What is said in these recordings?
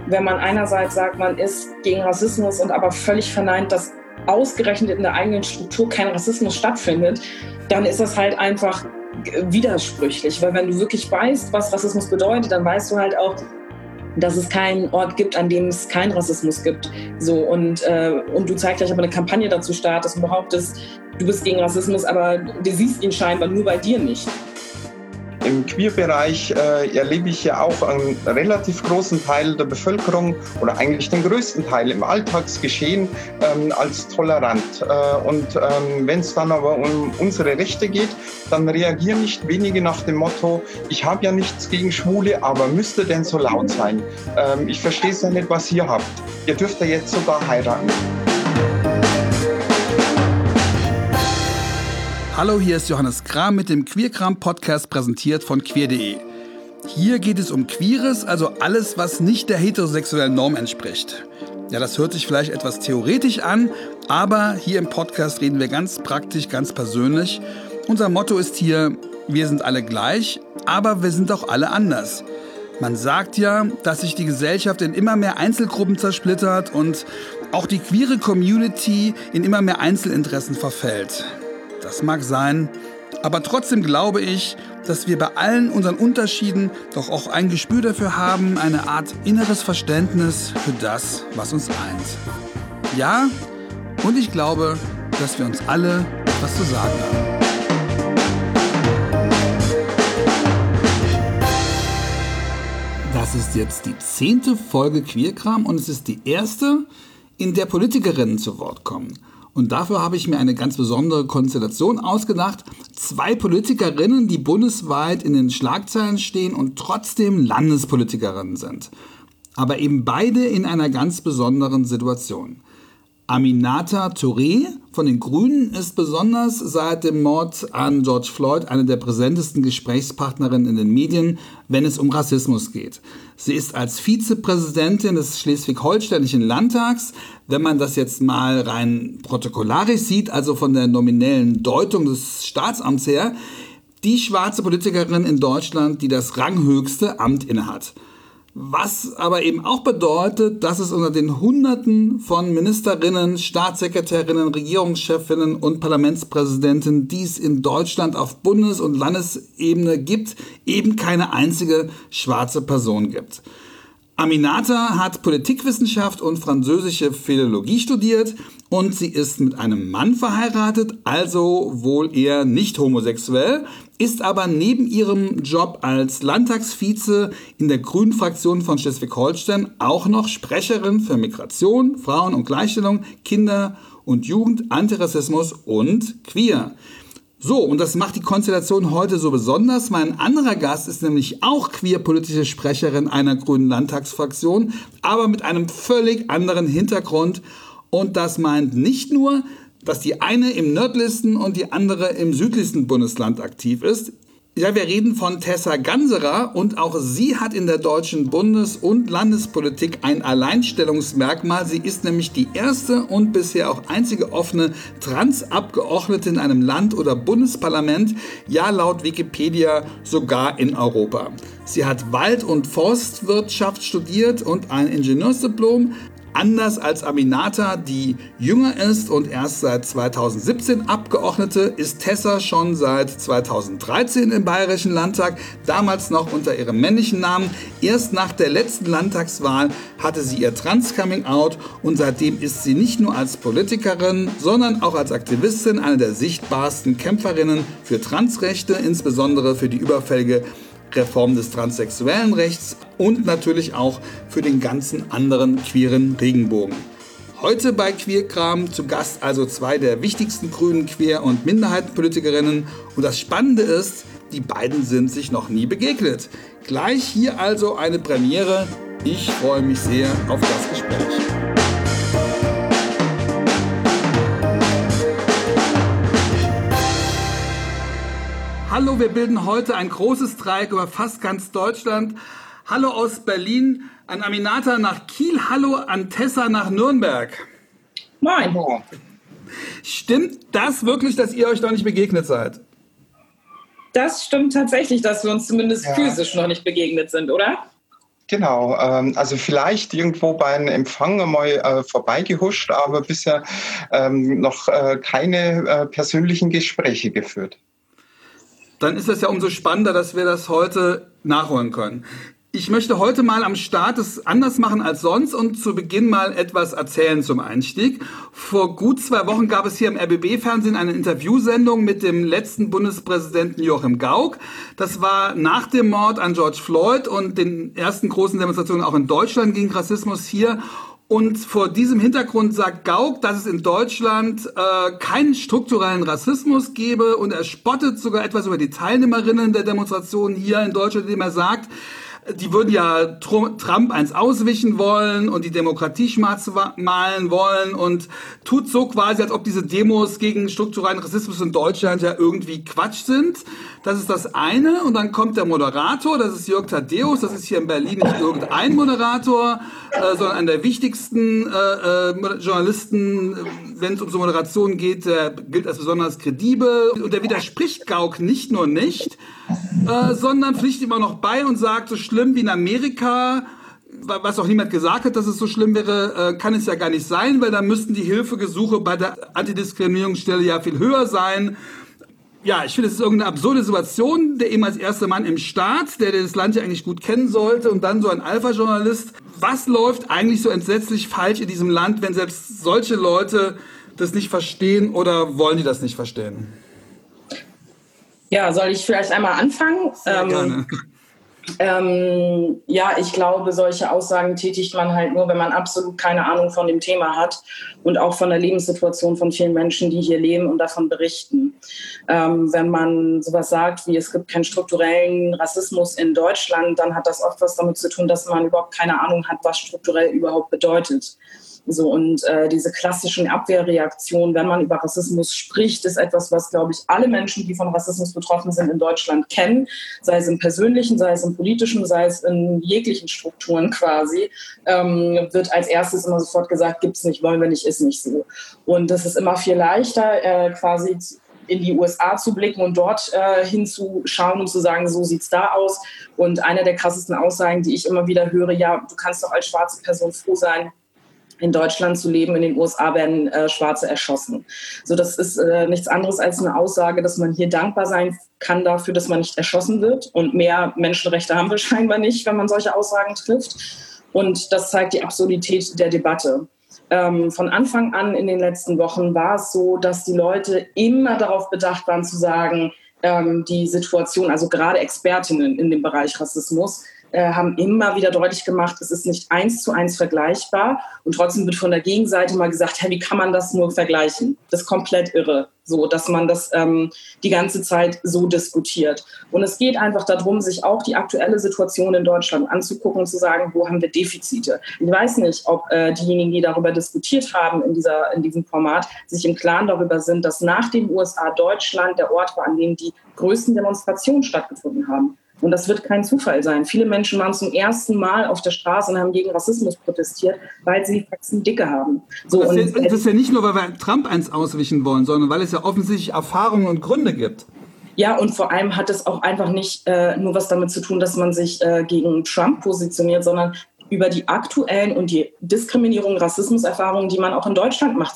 wenn man einerseits sagt, man ist gegen Rassismus und aber völlig verneint, dass ausgerechnet in der eigenen Struktur kein Rassismus stattfindet, dann ist das halt einfach widersprüchlich. Weil wenn du wirklich weißt, was Rassismus bedeutet, dann weißt du halt auch, dass es keinen Ort gibt, an dem es keinen Rassismus gibt. So, und du zeitgleich aber eine Kampagne dazu startest und behauptest, du bist gegen Rassismus, aber du siehst ihn scheinbar nur bei dir nicht. Im Queer-Bereich erlebe ich ja auch einen relativ großen Teil der Bevölkerung oder eigentlich den größten Teil im Alltagsgeschehen als tolerant. Wenn es dann aber um unsere Rechte geht, dann reagieren nicht wenige nach dem Motto, ich habe ja nichts gegen Schwule, aber müsste denn so laut sein? Ich verstehe es ja nicht, was ihr habt. Ihr dürft ja jetzt sogar heiraten. Hallo, hier ist Johannes Kram mit dem Queerkram-Podcast, präsentiert von queer.de. Hier geht es um Queeres, also alles, was nicht der heterosexuellen Norm entspricht. Ja, das hört sich vielleicht etwas theoretisch an, aber hier im Podcast reden wir ganz praktisch, ganz persönlich. Unser Motto ist hier, wir sind alle gleich, aber wir sind auch alle anders. Man sagt ja, dass sich die Gesellschaft in immer mehr Einzelgruppen zersplittert und auch die queere Community in immer mehr Einzelinteressen verfällt. Das mag sein, aber trotzdem glaube ich, dass wir bei allen unseren Unterschieden doch auch ein Gespür dafür haben, eine Art inneres Verständnis für das, was uns eint. Ja, und ich glaube, dass wir uns alle etwas zu sagen haben. Das ist jetzt die 10. Folge Queerkram und es ist die erste, in der Politikerinnen zu Wort kommen. Und dafür habe ich mir eine ganz besondere Konstellation ausgedacht. 2 Politikerinnen, die bundesweit in den Schlagzeilen stehen und trotzdem Landespolitikerinnen sind. Aber eben beide in einer ganz besonderen Situation. Aminata Touré von den Grünen ist besonders seit dem Mord an George Floyd eine der präsentesten Gesprächspartnerinnen in den Medien, wenn es um Rassismus geht. Sie ist als Vizepräsidentin des Schleswig-Holsteinischen Landtags, wenn man das jetzt mal rein protokollarisch sieht, also von der nominellen Deutung des Staatsamts her, die schwarze Politikerin in Deutschland, die das ranghöchste Amt innehat. Was aber eben auch bedeutet, dass es unter den Hunderten von Ministerinnen, Staatssekretärinnen, Regierungschefinnen und Parlamentspräsidenten, die es in Deutschland auf Bundes- und Landesebene gibt, eben keine einzige schwarze Person gibt. Aminata hat Politikwissenschaft und französische Philologie studiert und sie ist mit einem Mann verheiratet, also wohl eher nicht homosexuell, ist aber neben ihrem Job als Landtagsvize in der Grünen-Fraktion von Schleswig-Holstein auch noch Sprecherin für Migration, Frauen- und Gleichstellung, Kinder- und Jugend, Antirassismus und Queer. So, und das macht die Konstellation heute so besonders. Mein anderer Gast ist nämlich auch queerpolitische Sprecherin einer grünen Landtagsfraktion, aber mit einem völlig anderen Hintergrund. Und das meint nicht nur, dass die eine im nördlichsten und die andere im südlichsten Bundesland aktiv ist. Ja, wir reden von Tessa Ganserer und auch sie hat in der deutschen Bundes- und Landespolitik ein Alleinstellungsmerkmal. Sie ist nämlich die erste und bisher auch einzige offene Transabgeordnete in einem Land- oder Bundesparlament, ja laut Wikipedia sogar in Europa. Sie hat Wald- und Forstwirtschaft studiert und ein Ingenieursdiplom. Anders als Aminata, die jünger ist und erst seit 2017 Abgeordnete, ist Tessa schon seit 2013 im Bayerischen Landtag, damals noch unter ihrem männlichen Namen. Erst nach der letzten Landtagswahl hatte sie ihr Trans-Coming-out und seitdem ist sie nicht nur als Politikerin, sondern auch als Aktivistin eine der sichtbarsten Kämpferinnen für Transrechte, insbesondere für die überfällige Reform des transsexuellen Rechts und natürlich auch für den ganzen anderen queeren Regenbogen. Heute bei Queerkram zu Gast also 2 der wichtigsten grünen Queer- und Minderheitenpolitikerinnen. Und das Spannende ist, die beiden sind sich noch nie begegnet. Gleich hier also eine Premiere. Ich freue mich sehr auf das Gespräch. Hallo, wir bilden heute ein großes Dreieck über fast ganz Deutschland. Hallo aus Berlin an Aminata nach Kiel, hallo an Tessa nach Nürnberg. Moin. Stimmt das wirklich, dass ihr euch noch nicht begegnet seid? Das stimmt tatsächlich, dass wir uns zumindest physisch noch nicht begegnet sind, oder? Genau, also vielleicht irgendwo bei einem Empfang einmal vorbeigehuscht, aber bisher noch keine persönlichen Gespräche geführt. Dann ist das ja umso spannender, dass wir das heute nachholen können. Ich möchte heute mal am Start es anders machen als sonst und zu Beginn mal etwas erzählen zum Einstieg. Vor gut 2 Wochen gab es hier im RBB-Fernsehen eine Interviewsendung mit dem letzten Bundespräsidenten Joachim Gauck. Das war nach dem Mord an George Floyd und den ersten großen Demonstrationen auch in Deutschland gegen Rassismus hier. Und vor diesem Hintergrund sagt Gauck, dass es in Deutschland keinen strukturellen Rassismus gebe und er spottet sogar etwas über die Teilnehmerinnen der Demonstrationen hier in Deutschland, indem er sagt, die würden ja Trump eins auswischen wollen und die Demokratie schwarz malen wollen und tut so quasi, als ob diese Demos gegen strukturellen Rassismus in Deutschland ja irgendwie Quatsch sind. Das ist das eine. Und dann kommt der Moderator, das ist Jörg Thaddeus, das ist hier in Berlin nicht irgendein Moderator, sondern einer der wichtigsten Journalisten, wenn es um so Moderation geht, der gilt als besonders kredibel. Und der widerspricht Gauck nicht nur nicht, sondern pflichtet immer noch bei und sagt, so schlimm wie in Amerika, was auch niemand gesagt hat, dass es so schlimm wäre, kann es ja gar nicht sein, weil da müssten die Hilfegesuche bei der Antidiskriminierungsstelle ja viel höher sein. Ja, ich finde, es ist irgendeine absurde Situation, der eben als erster Mann im Staat, der das Land ja eigentlich gut kennen sollte und dann so ein Alpha-Journalist. Was läuft eigentlich so entsetzlich falsch in diesem Land, wenn selbst solche Leute das nicht verstehen oder wollen die das nicht verstehen? Ja, soll ich vielleicht einmal anfangen? Sehr gerne. Ja, ich glaube, solche Aussagen tätigt man halt nur, wenn man absolut keine Ahnung von dem Thema hat und auch von der Lebenssituation von vielen Menschen, die hier leben und davon berichten. Wenn man sowas sagt wie, es gibt keinen strukturellen Rassismus in Deutschland, dann hat das oft was damit zu tun, dass man überhaupt keine Ahnung hat, was strukturell überhaupt bedeutet. So, und diese klassischen Abwehrreaktionen, wenn man über Rassismus spricht, ist etwas, was, glaube ich, alle Menschen, die von Rassismus betroffen sind, in Deutschland kennen, sei es im persönlichen, sei es im politischen, sei es in jeglichen Strukturen quasi, wird als erstes immer sofort gesagt, gibt's nicht, wollen wir nicht, ist nicht so. Und das ist immer viel leichter, quasi in die USA zu blicken und dort hinzuschauen und zu sagen, so sieht's da aus. Und eine der krassesten Aussagen, die ich immer wieder höre, ja, du kannst doch als schwarze Person froh sein, in Deutschland zu leben, in den USA werden Schwarze erschossen. So, das ist nichts anderes als eine Aussage, dass man hier dankbar sein kann dafür, dass man nicht erschossen wird. Und mehr Menschenrechte haben wir scheinbar nicht, wenn man solche Aussagen trifft. Und das zeigt die Absurdität der Debatte. Von Anfang an in den letzten Wochen war es so, dass die Leute immer darauf bedacht waren zu sagen, die Situation, also gerade Expertinnen in dem Bereich Rassismus, haben immer wieder deutlich gemacht, es ist nicht 1:1 vergleichbar. Und trotzdem wird von der Gegenseite mal gesagt, hey, wie kann man das nur vergleichen? Das ist komplett irre, so, dass man das die ganze Zeit so diskutiert. Und es geht einfach darum, sich auch die aktuelle Situation in Deutschland anzugucken und zu sagen, wo haben wir Defizite? Ich weiß nicht, ob diejenigen, die darüber diskutiert haben in diesem Format, sich im Klaren darüber sind, dass nach den USA Deutschland der Ort war, an dem die größten Demonstrationen stattgefunden haben. Und das wird kein Zufall sein. Viele Menschen waren zum ersten Mal auf der Straße und haben gegen Rassismus protestiert, weil sie die Faxen dicke haben. So, das ist ja nicht nur, weil wir Trump eins auswischen wollen, sondern weil es ja offensichtlich Erfahrungen und Gründe gibt. Ja, und vor allem hat es auch einfach nicht nur was damit zu tun, dass man sich gegen Trump positioniert, sondern über die aktuellen und die Diskriminierung, Rassismuserfahrungen, die man auch in Deutschland macht,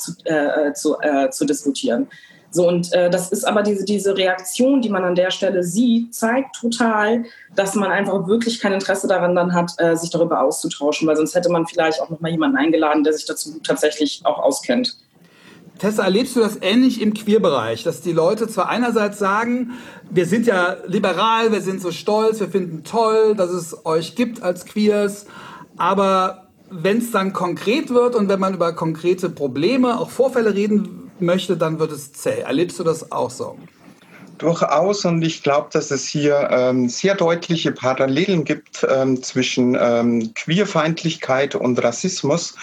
zu diskutieren. So, und das ist aber diese Reaktion, die man an der Stelle sieht, zeigt total, dass man einfach wirklich kein Interesse daran dann hat, sich darüber auszutauschen, weil sonst hätte man vielleicht auch noch mal jemanden eingeladen, der sich dazu tatsächlich auch auskennt. Tessa, erlebst du das ähnlich im Queer-Bereich, dass die Leute zwar einerseits sagen, wir sind ja liberal, wir sind so stolz, wir finden toll, dass es euch gibt als Queers, aber wenn es dann konkret wird und wenn man über konkrete Probleme, auch Vorfälle reden möchte, dann wird es zäh. Erlebst du das auch so? Durchaus, und ich glaube, dass es hier sehr deutliche Parallelen gibt zwischen Queerfeindlichkeit und Rassismus.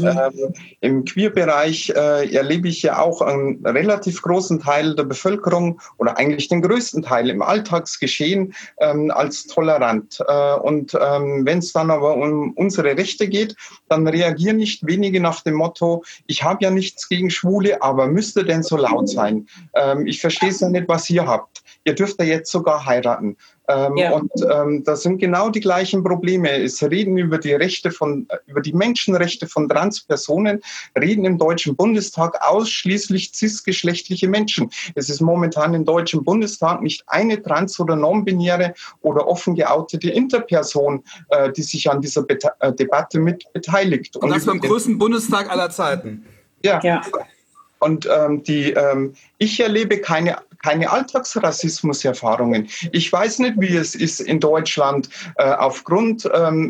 Im Queerbereich erlebe ich ja auch einen relativ großen Teil der Bevölkerung oder eigentlich den größten Teil im Alltagsgeschehen als tolerant. Und wenn es dann aber um unsere Rechte geht, dann reagieren nicht wenige nach dem Motto, ich habe ja nichts gegen Schwule, aber müsste denn so laut sein? Ich verstehe es ja nicht, was ihr habt. Ihr dürft ja jetzt sogar heiraten. Und das sind genau die gleichen Probleme. Es reden über die Menschenrechte von Transpersonen, reden im Deutschen Bundestag ausschließlich cisgeschlechtliche Menschen. Es ist momentan im Deutschen Bundestag nicht eine trans- oder non-binäre oder offen geoutete Interperson, die sich an dieser Debatte mit beteiligt. Und das beim größten Bundestag aller Zeiten. Ja. Und ich erlebe keine Alltagsrassismuserfahrungen. Ich weiß nicht, wie es ist in Deutschland aufgrund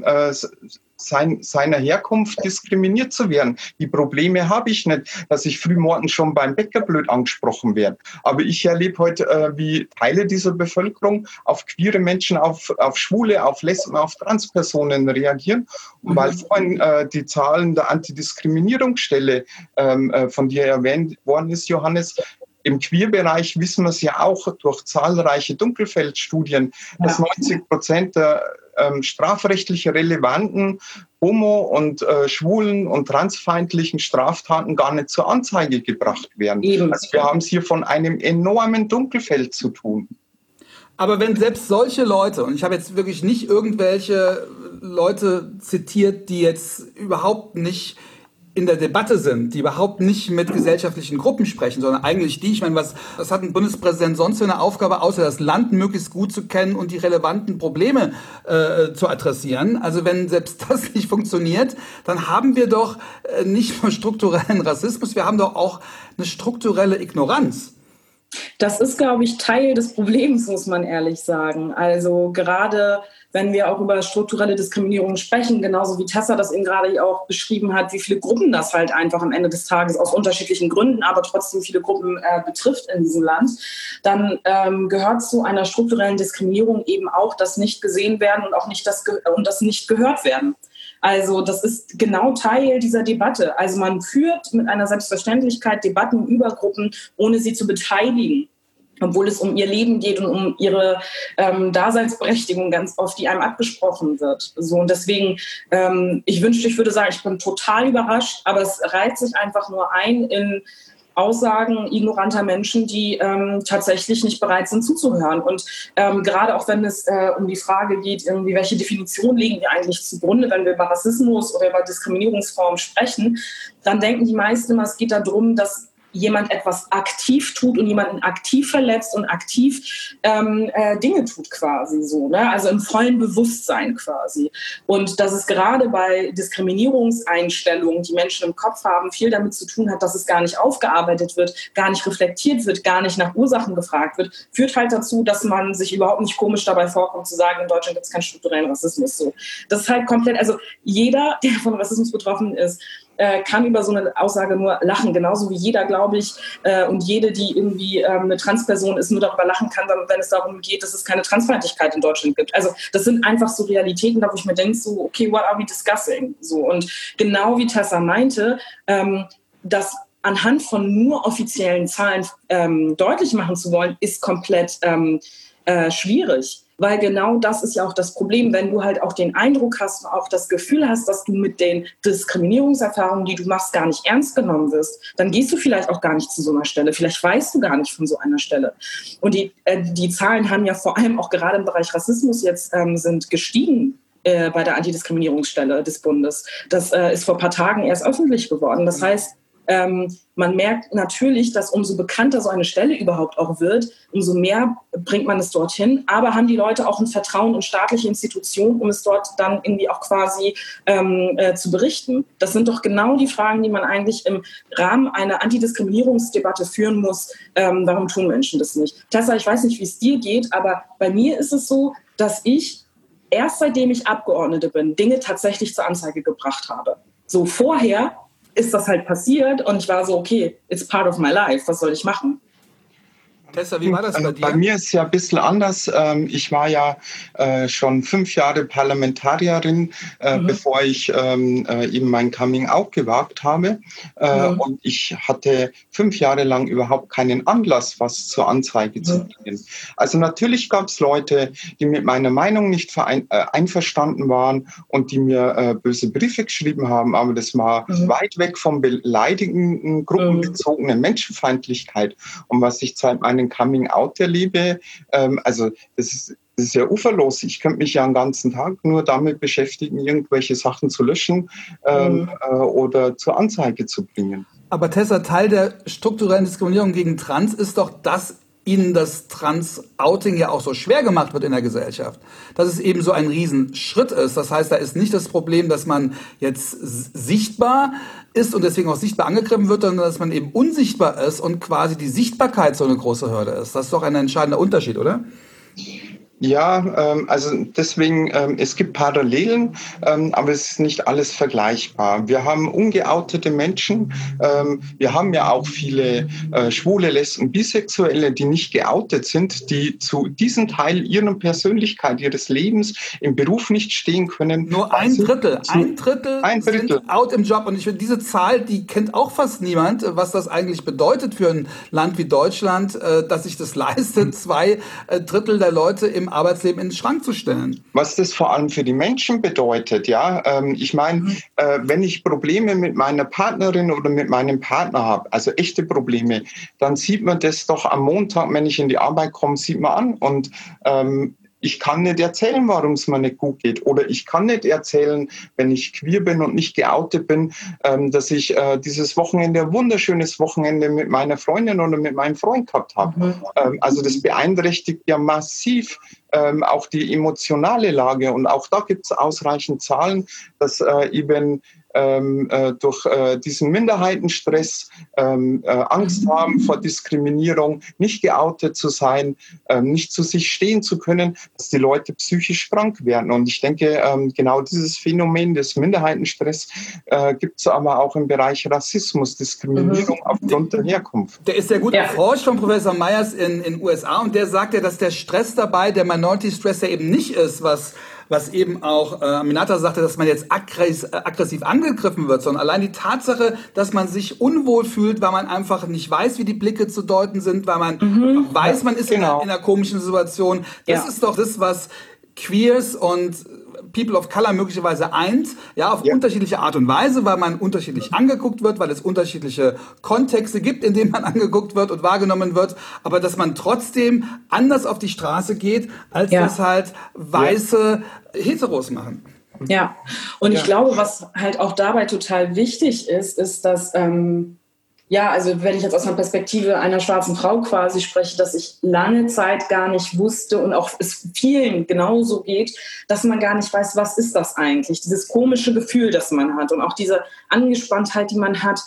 seiner Herkunft diskriminiert zu werden. Die Probleme habe ich nicht, dass ich frühmorgens schon beim Bäcker blöd angesprochen werde. Aber ich erlebe heute, wie Teile dieser Bevölkerung auf queere Menschen, auf Schwule, auf Lesben, auf Transpersonen reagieren. Und weil vorhin die Zahlen der Antidiskriminierungsstelle, von dir erwähnt worden ist, Johannes, im Queer-Bereich wissen wir es ja auch durch zahlreiche Dunkelfeldstudien, dass 90% der strafrechtlich relevanten homo- und schwulen- und transfeindlichen Straftaten gar nicht zur Anzeige gebracht werden. Also wir haben es hier von einem enormen Dunkelfeld zu tun. Aber wenn selbst solche Leute, und ich habe jetzt wirklich nicht irgendwelche Leute zitiert, die jetzt überhaupt nicht in der Debatte sind, die überhaupt nicht mit gesellschaftlichen Gruppen sprechen, sondern eigentlich die, ich meine, was hat ein Bundespräsident sonst für eine Aufgabe, außer das Land möglichst gut zu kennen und die relevanten Probleme zu adressieren? Also wenn selbst das nicht funktioniert, dann haben wir doch nicht nur strukturellen Rassismus, wir haben doch auch eine strukturelle Ignoranz. Das ist, glaube ich, Teil des Problems, muss man ehrlich sagen. Also gerade wenn wir auch über strukturelle Diskriminierung sprechen, genauso wie Tessa das eben gerade auch beschrieben hat, wie viele Gruppen das halt einfach am Ende des Tages aus unterschiedlichen Gründen, aber trotzdem viele Gruppen betrifft in diesem Land, dann gehört zu einer strukturellen Diskriminierung eben auch das nicht gesehen werden und auch nicht das nicht gehört werden. Also das ist genau Teil dieser Debatte. Also man führt mit einer Selbstverständlichkeit Debatten über Gruppen, ohne sie zu beteiligen, obwohl es um ihr Leben geht und um ihre Daseinsberechtigung ganz oft, die einem abgesprochen wird. So, und deswegen, ich wünschte, ich würde sagen, ich bin total überrascht, aber es reiht sich einfach nur ein in Aussagen ignoranter Menschen, die tatsächlich nicht bereit sind zuzuhören. Und gerade auch wenn es um die Frage geht, irgendwie, welche Definition legen wir eigentlich zugrunde, wenn wir über Rassismus oder über Diskriminierungsformen sprechen, dann denken die meisten immer, es geht darum, dass jemand etwas aktiv tut und jemanden aktiv verletzt und aktiv Dinge tut quasi so, ne? Also im vollen Bewusstsein quasi. Und dass es gerade bei Diskriminierungseinstellungen, die Menschen im Kopf haben, viel damit zu tun hat, dass es gar nicht aufgearbeitet wird, gar nicht reflektiert wird, gar nicht nach Ursachen gefragt wird, führt halt dazu, dass man sich überhaupt nicht komisch dabei vorkommt, zu sagen, in Deutschland gibt es keinen strukturellen Rassismus. So. Das ist halt komplett, also jeder, der von Rassismus betroffen ist, kann über so eine Aussage nur lachen. Genauso wie jeder, glaube ich, und jede, die irgendwie eine Transperson ist, nur darüber lachen kann, wenn es darum geht, dass es keine Transfeindlichkeit in Deutschland gibt. Also das sind einfach so Realitäten, da wo ich mir denke, so, okay, what are we discussing? So, und genau wie Tessa meinte, dass anhand von nur offiziellen Zahlen deutlich machen zu wollen, ist komplett schwierig. Weil genau das ist ja auch das Problem, wenn du halt auch den Eindruck hast, auch das Gefühl hast, dass du mit den Diskriminierungserfahrungen, die du machst, gar nicht ernst genommen wirst, dann gehst du vielleicht auch gar nicht zu so einer Stelle. Vielleicht weißt du gar nicht von so einer Stelle. Und die Zahlen haben ja vor allem auch gerade im Bereich Rassismus jetzt sind gestiegen bei der Antidiskriminierungsstelle des Bundes. Das ist vor ein paar Tagen erst öffentlich geworden. Das heißt, man merkt natürlich, dass umso bekannter so eine Stelle überhaupt auch wird, umso mehr bringt man es dorthin. Aber haben die Leute auch ein Vertrauen in staatliche Institutionen, um es dort dann irgendwie auch quasi zu berichten? Das sind doch genau die Fragen, die man eigentlich im Rahmen einer Antidiskriminierungsdebatte führen muss. Warum tun Menschen das nicht? Tessa, ich weiß nicht, wie es dir geht, aber bei mir ist es so, dass ich erst seitdem ich Abgeordnete bin, Dinge tatsächlich zur Anzeige gebracht habe. So vorher ist das halt passiert und ich war so, okay, it's part of my life, was soll ich machen? Tessa, wie war das bei dir? Bei mir ist es ja ein bisschen anders. Ich war ja schon 5 Jahre Parlamentarierin, bevor ich eben mein Coming-out gewagt habe. Und ich hatte 5 Jahre lang überhaupt keinen Anlass, was zur Anzeige zu bringen. Also natürlich gab es Leute, die mit meiner Meinung nicht einverstanden waren und die mir böse Briefe geschrieben haben, aber das war weit weg vom beleidigenden, gruppenbezogenen Menschenfeindlichkeit. Und was ich seit meinem Coming-out erlebe, also das ist Das ist ja uferlos. Ich könnte mich ja den ganzen Tag nur damit beschäftigen, irgendwelche Sachen zu löschen oder zur Anzeige zu bringen. Aber Tessa, Teil der strukturellen Diskriminierung gegen Trans ist doch, dass ihnen das Trans-Outing ja auch so schwer gemacht wird in der Gesellschaft. Dass es eben so ein Riesenschritt ist. Das heißt, da ist nicht das Problem, dass man jetzt sichtbar ist und deswegen auch sichtbar angegriffen wird, sondern dass man eben unsichtbar ist und quasi die Sichtbarkeit so eine große Hürde ist. Das ist doch ein entscheidender Unterschied, oder? Ja, also deswegen, es gibt Parallelen, aber es ist nicht alles vergleichbar. Wir haben ungeoutete Menschen, wir haben ja auch viele Schwule, Lesben, Bisexuelle, die nicht geoutet sind, die zu diesem Teil ihrer Persönlichkeit, ihres Lebens im Beruf nicht stehen können. Nur ein Drittel sind out im Job. Und ich finde, diese Zahl, die kennt auch fast niemand, was das eigentlich bedeutet für ein Land wie Deutschland, dass sich das leistet, 2 Drittel der Leute im Arbeitsleben in den Schrank zu stellen. Was das vor allem für die Menschen bedeutet, ja, ich meine, wenn ich Probleme mit meiner Partnerin oder mit meinem Partner habe, also echte Probleme, dann sieht man das doch am Montag, wenn ich in die Arbeit komme, sieht man an und ich kann nicht erzählen, warum es mir nicht gut geht. Oder ich kann nicht erzählen, wenn ich queer bin und nicht geoutet bin, dass ich dieses Wochenende, ein wunderschönes Wochenende mit meiner Freundin oder mit meinem Freund gehabt habe. Also das beeinträchtigt ja massiv auch die emotionale Lage. Und auch da gibt es ausreichend Zahlen, dass eben durch diesen Minderheitenstress Angst haben vor Diskriminierung, nicht geoutet zu sein, nicht zu sich stehen zu können, dass die Leute psychisch krank werden. Und ich denke, genau dieses Phänomen des Minderheitenstress gibt es aber auch im Bereich Rassismus, Diskriminierung aufgrund der Herkunft. Der ist sehr gut erforscht von Professor Myers in USA und der sagt ja, dass der Stress dabei, der Minority Stress ja eben nicht ist, was eben auch Aminata sagte, dass man jetzt aggressiv angegriffen wird, sondern allein die Tatsache, dass man sich unwohl fühlt, weil man einfach nicht weiß, wie die Blicke zu deuten sind, weil man weiß, man ist in einer komischen Situation. Das ist doch das, was Queers und People of Color möglicherweise eint, ja, auf unterschiedliche Art und Weise, weil man unterschiedlich angeguckt wird, weil es unterschiedliche Kontexte gibt, in denen man angeguckt wird und wahrgenommen wird, aber dass man trotzdem anders auf die Straße geht, als das halt weiße Heteros machen. Ja, und ich glaube, was halt auch dabei total wichtig ist, ist, dass also wenn ich jetzt aus einer Perspektive einer schwarzen Frau quasi spreche, dass ich lange Zeit gar nicht wusste und auch es vielen genauso geht, dass man gar nicht weiß, was ist das eigentlich? Dieses komische Gefühl, das man hat und auch diese Angespanntheit, die man hat.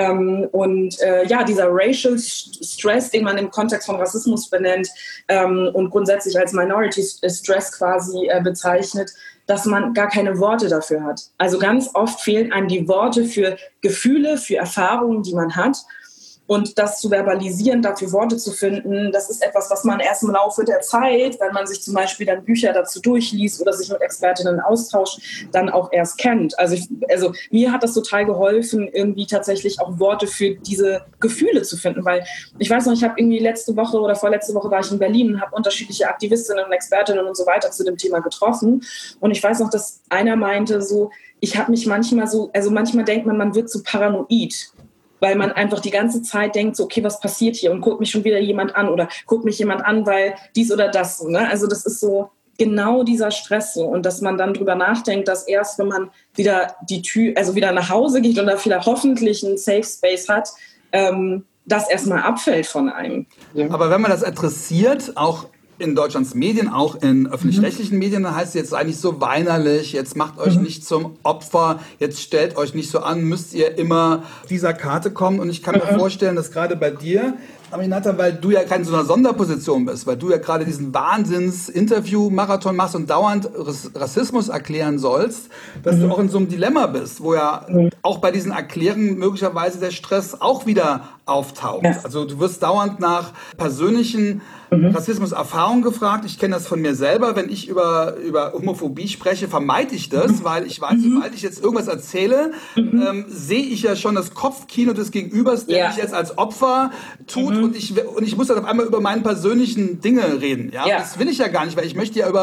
Dieser Racial Stress, den man im Kontext von Rassismus benennt und grundsätzlich als Minority Stress quasi bezeichnet, dass man gar keine Worte dafür hat. Also ganz oft fehlen einem die Worte für Gefühle, für Erfahrungen, die man hat. Und das zu verbalisieren, dafür Worte zu finden, das ist etwas, was man erst im Laufe der Zeit, wenn man sich zum Beispiel dann Bücher dazu durchliest oder sich mit Expertinnen austauscht, dann auch erst kennt. Also mir hat das total geholfen, irgendwie tatsächlich auch Worte für diese Gefühle zu finden, weil ich weiß noch, ich habe irgendwie letzte Woche oder vorletzte Woche war ich in Berlin und habe unterschiedliche Aktivistinnen und Expertinnen und so weiter zu dem Thema getroffen. Und ich weiß noch, dass einer meinte so, ich habe mich manchmal manchmal denkt man wird so paranoid, weil man einfach die ganze Zeit denkt, so, okay, was passiert hier? Und guckt mich schon wieder jemand an oder guckt mich jemand an, weil dies oder das. So, ne? Also das ist so genau dieser Stress so. Und dass man dann drüber nachdenkt, dass erst, wenn man wieder wieder nach Hause geht und da vielleicht hoffentlich einen Safe Space hat, das erstmal abfällt von einem. Ja. Aber wenn man das adressiert, auch in Deutschlands Medien, auch in öffentlich-rechtlichen Medien, dann heißt es jetzt eigentlich so weinerlich, jetzt macht euch nicht zum Opfer, jetzt stellt euch nicht so an, müsst ihr immer dieser Karte kommen. Und ich kann mir vorstellen, dass gerade bei dir, Aminata, weil du ja keine so einer Sonderposition bist, weil du ja gerade diesen Wahnsinns-Interview-Marathon machst und dauernd Rassismus erklären sollst, dass du auch in so einem Dilemma bist, wo ja auch bei diesen Erklärungen möglicherweise der Stress auch wieder auftaucht. Ja. Also du wirst dauernd nach persönlichen Rassismus-Erfahrungen gefragt. Ich kenne das von mir selber. Wenn ich über Homophobie spreche, vermeide ich das, weil ich weiß, sobald ich jetzt irgendwas erzähle, sehe ich ja schon das Kopfkino des Gegenübers, der mich jetzt als Opfer tut und ich muss dann auf einmal über meine persönlichen Dinge reden. Ja? Das will ich ja gar nicht, weil ich möchte ja über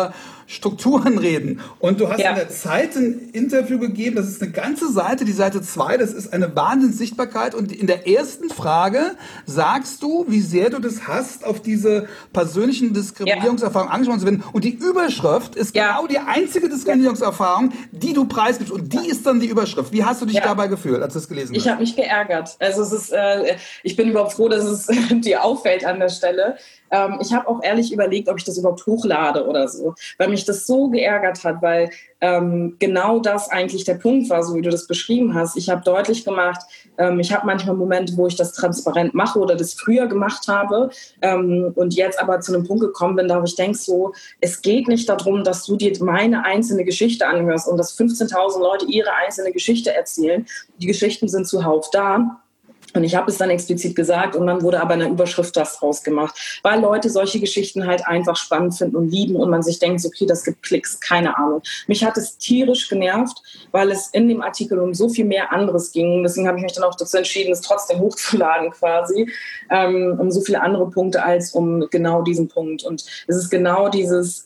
Strukturen reden. Und du hast Ja. in der Zeit ein Interview gegeben, das ist eine ganze Seite, die Seite 2, das ist eine Wahnsinnssichtbarkeit. Und in der ersten Frage sagst du, wie sehr du das hast, auf diese persönlichen Diskriminierungserfahrungen angesprochen zu werden. Und die Überschrift ist genau die einzige Diskriminierungserfahrung, die du preisgibst. Und die ist dann die Überschrift. Wie hast du dich dabei gefühlt, als du es gelesen hast? Ich habe mich geärgert. Also es ist, ich bin überhaupt froh, dass es dir auffällt an der Stelle. Ich habe auch ehrlich überlegt, ob ich das überhaupt hochlade oder so, weil mich das so geärgert hat, weil genau das eigentlich der Punkt war, so wie du das beschrieben hast. Ich habe deutlich gemacht, ich habe manchmal Momente, wo ich das transparent mache oder das früher gemacht habe und jetzt aber zu einem Punkt gekommen bin, da wo ich denke so, es geht nicht darum, dass du dir meine einzelne Geschichte anhörst und dass 15.000 Leute ihre einzelne Geschichte erzählen. Die Geschichten sind zuhauf da. Und ich habe es dann explizit gesagt und dann wurde aber in der Überschrift das draus gemacht, weil Leute solche Geschichten halt einfach spannend finden und lieben und man sich denkt, okay, das gibt Klicks, keine Ahnung. Mich hat es tierisch genervt, weil es in dem Artikel um so viel mehr anderes ging. Deswegen habe ich mich dann auch dazu entschieden, es trotzdem hochzuladen quasi, um so viele andere Punkte als um genau diesen Punkt. Und es ist genau dieses...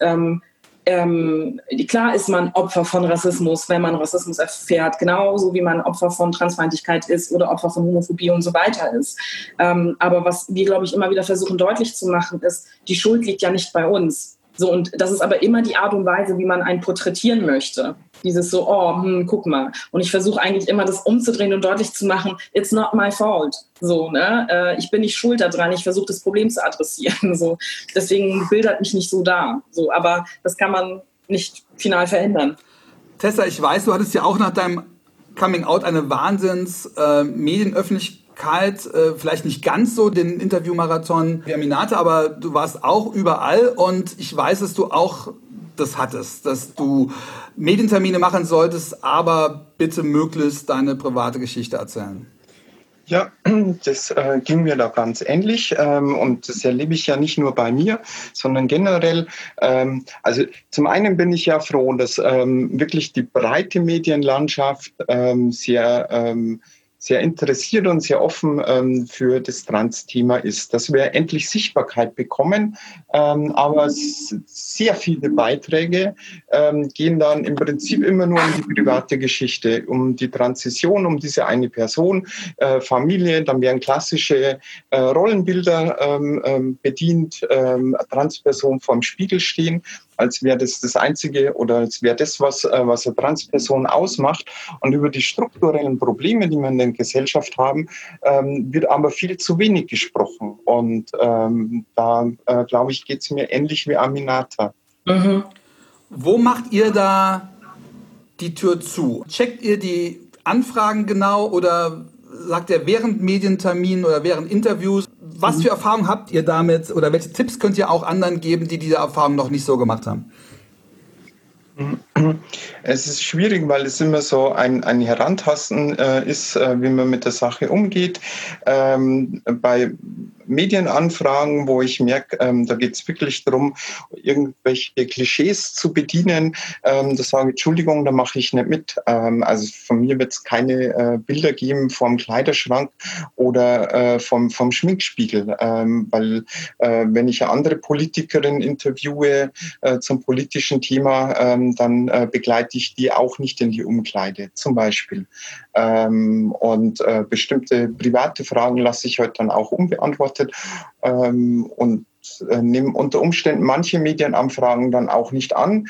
klar ist man Opfer von Rassismus, wenn man Rassismus erfährt, genauso wie man Opfer von Transfeindlichkeit ist oder Opfer von Homophobie und so weiter ist. Aber was wir, glaube ich, immer wieder versuchen deutlich zu machen, ist, die Schuld liegt ja nicht bei uns. So, und das ist aber immer die Art und Weise, wie man einen porträtieren möchte. Dieses so, guck mal. Und ich versuche eigentlich immer, das umzudrehen und deutlich zu machen, it's not my fault. So, ne? Ich bin nicht schuld daran, ich versuche das Problem zu adressieren. So. Deswegen bildert mich nicht so dar. So, aber das kann man nicht final verändern. Tessa, ich weiß, du hattest ja auch nach deinem Coming Out eine Medienöffentlichkeit, vielleicht nicht ganz so den Interviewmarathon wie Aminata, aber du warst auch überall und ich weiß, dass du auch das hattest, dass du Medientermine machen solltest, aber bitte möglichst deine private Geschichte erzählen. Ja, das ging mir da ganz ähnlich und das erlebe ich ja nicht nur bei mir, sondern generell. Also zum einen bin ich ja froh, dass wirklich die breite Medienlandschaft sehr interessiert und sehr offen für das Trans-Thema ist, dass wir endlich Sichtbarkeit bekommen. Aber sehr viele Beiträge gehen dann im Prinzip immer nur um die private Geschichte, um die Transition, um diese eine Person, Familie. Dann werden klassische Rollenbilder bedient, Transperson vorm Spiegel stehen, als wäre das Einzige oder als wäre das, was eine Transperson ausmacht. Und über die strukturellen Probleme, die wir in der Gesellschaft haben, wird aber viel zu wenig gesprochen. Und da, glaube ich, geht es mir ähnlich wie Aminata. Mhm. Wo macht ihr da die Tür zu? Checkt ihr die Anfragen genau oder sagt ihr während Medienterminen oder während Interviews? Was für Erfahrungen habt ihr damit oder welche Tipps könnt ihr auch anderen geben, die diese Erfahrung noch nicht so gemacht haben? Es ist schwierig, weil es immer so ein Herantasten ist, wie man mit der Sache umgeht. Bei Medienanfragen, wo ich merke, da geht es wirklich darum, irgendwelche Klischees zu bedienen, da sage ich, Entschuldigung, da mache ich nicht mit. Also von mir wird es keine Bilder geben vom Kleiderschrank oder vom Schminkspiegel, weil wenn ich eine andere Politikerin interviewe zum politischen Thema, dann begleite ich die auch nicht in die Umkleide, zum Beispiel. Und bestimmte private Fragen lasse ich heute dann auch unbeantwortet und nehme unter Umständen manche Medienanfragen dann auch nicht an.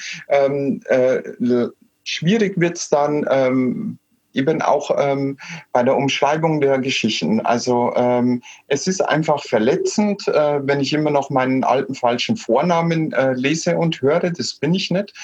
Schwierig wird es dann eben auch bei der Umschreibung der Geschichten. Also es ist einfach verletzend, wenn ich immer noch meinen alten falschen Vornamen lese und höre. Das bin ich nicht.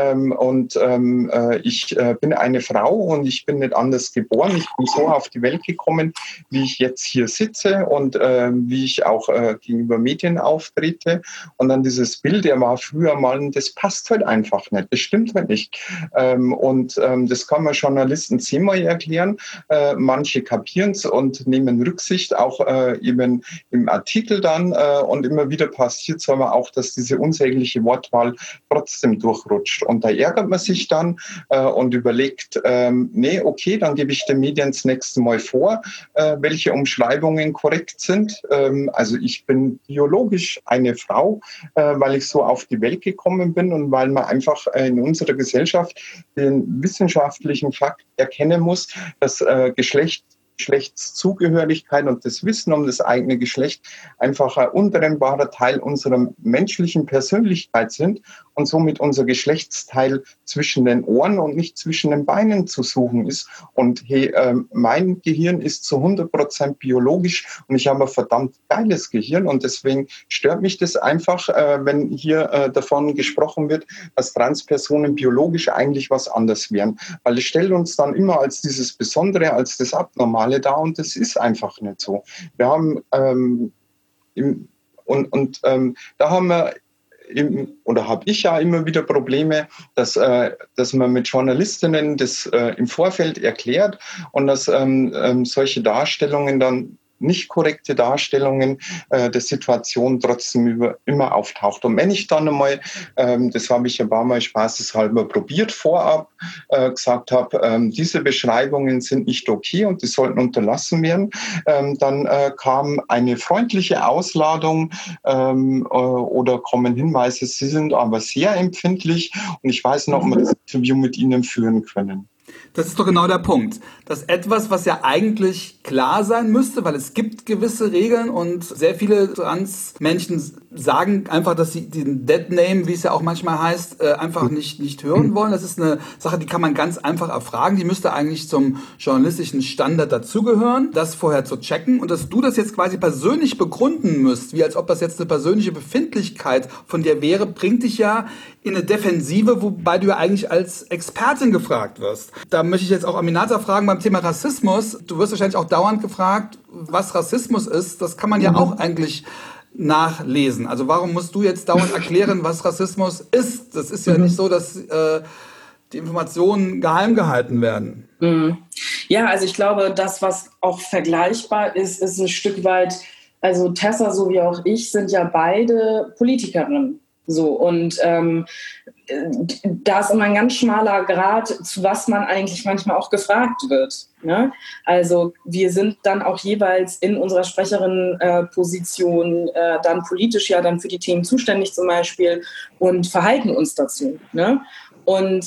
Ich bin eine Frau und ich bin nicht anders geboren. Ich bin so auf die Welt gekommen, wie ich jetzt hier sitze und wie ich auch gegenüber Medien auftrete. Und dann dieses Bild, der war früher mal, das passt halt einfach nicht. Das stimmt halt nicht. Das kann man Journalisten ziemlich mal erklären. Manche kapieren es und nehmen Rücksicht, auch eben im Artikel dann. Und immer wieder passiert es aber auch, dass diese unsägliche Wortwahl trotzdem durchrutscht. Und da ärgert man sich dann und überlegt, nee, okay, dann gebe ich den Medien das nächste Mal vor, welche Umschreibungen korrekt sind. Also ich bin biologisch eine Frau, weil ich so auf die Welt gekommen bin und weil man einfach in unserer Gesellschaft den wissenschaftlichen Fakt erkennen muss, dass Geschlechtszugehörigkeit und das Wissen um das eigene Geschlecht einfach ein untrennbarer Teil unserer menschlichen Persönlichkeit sind und somit unser Geschlechtsteil zwischen den Ohren und nicht zwischen den Beinen zu suchen ist. Und hey, mein Gehirn ist zu 100% biologisch und ich habe ein verdammt geiles Gehirn und deswegen stört mich das einfach, wenn hier davon gesprochen wird, dass Transpersonen biologisch eigentlich was anderes wären. Weil es stellt uns dann immer als dieses Besondere, als das Abnormale dar und das ist einfach nicht so. Wir haben da haben wir oder habe ich ja immer wieder Probleme, dass man mit Journalistinnen das im Vorfeld erklärt und dass solche Darstellungen dann nicht korrekte Darstellungen der Situation trotzdem immer auftaucht. Und wenn ich dann einmal, das habe ich ein paar Mal spaßeshalber probiert vorab, gesagt habe, diese Beschreibungen sind nicht okay und die sollten unterlassen werden, dann kam eine freundliche Ausladung oder kommen Hinweise, sie sind aber sehr empfindlich und ich weiß nicht, ob wir das Interview mit Ihnen führen können. Das ist doch genau der Punkt. Dass etwas, was ja eigentlich klar sein müsste, weil es gibt gewisse Regeln und sehr viele Transmenschen sagen einfach, dass sie den Dead Name, wie es ja auch manchmal heißt, einfach nicht hören wollen. Das ist eine Sache, die kann man ganz einfach erfragen. Die müsste eigentlich zum journalistischen Standard dazugehören, das vorher zu checken. Und dass du das jetzt quasi persönlich begründen müsst, wie als ob das jetzt eine persönliche Befindlichkeit von dir wäre, bringt dich ja in eine Defensive, wobei du ja eigentlich als Expertin gefragt wirst. Da möchte ich jetzt auch Aminata fragen beim Thema Rassismus. Du wirst wahrscheinlich auch dauernd gefragt, was Rassismus ist. Das kann man ja auch eigentlich nachlesen. Also warum musst du jetzt dauernd erklären, was Rassismus ist? Das ist ja nicht so, dass die Informationen geheim gehalten werden. Ja, also ich glaube, das, was auch vergleichbar ist, ist ein Stück weit, also Tessa so wie auch ich sind ja beide Politikerinnen. So, und da ist immer ein ganz schmaler Grad, zu was man eigentlich manchmal auch gefragt wird. Ne? Also wir sind dann auch jeweils in unserer Sprecherinnenposition dann politisch ja dann für die Themen zuständig zum Beispiel und verhalten uns dazu. Ne? Und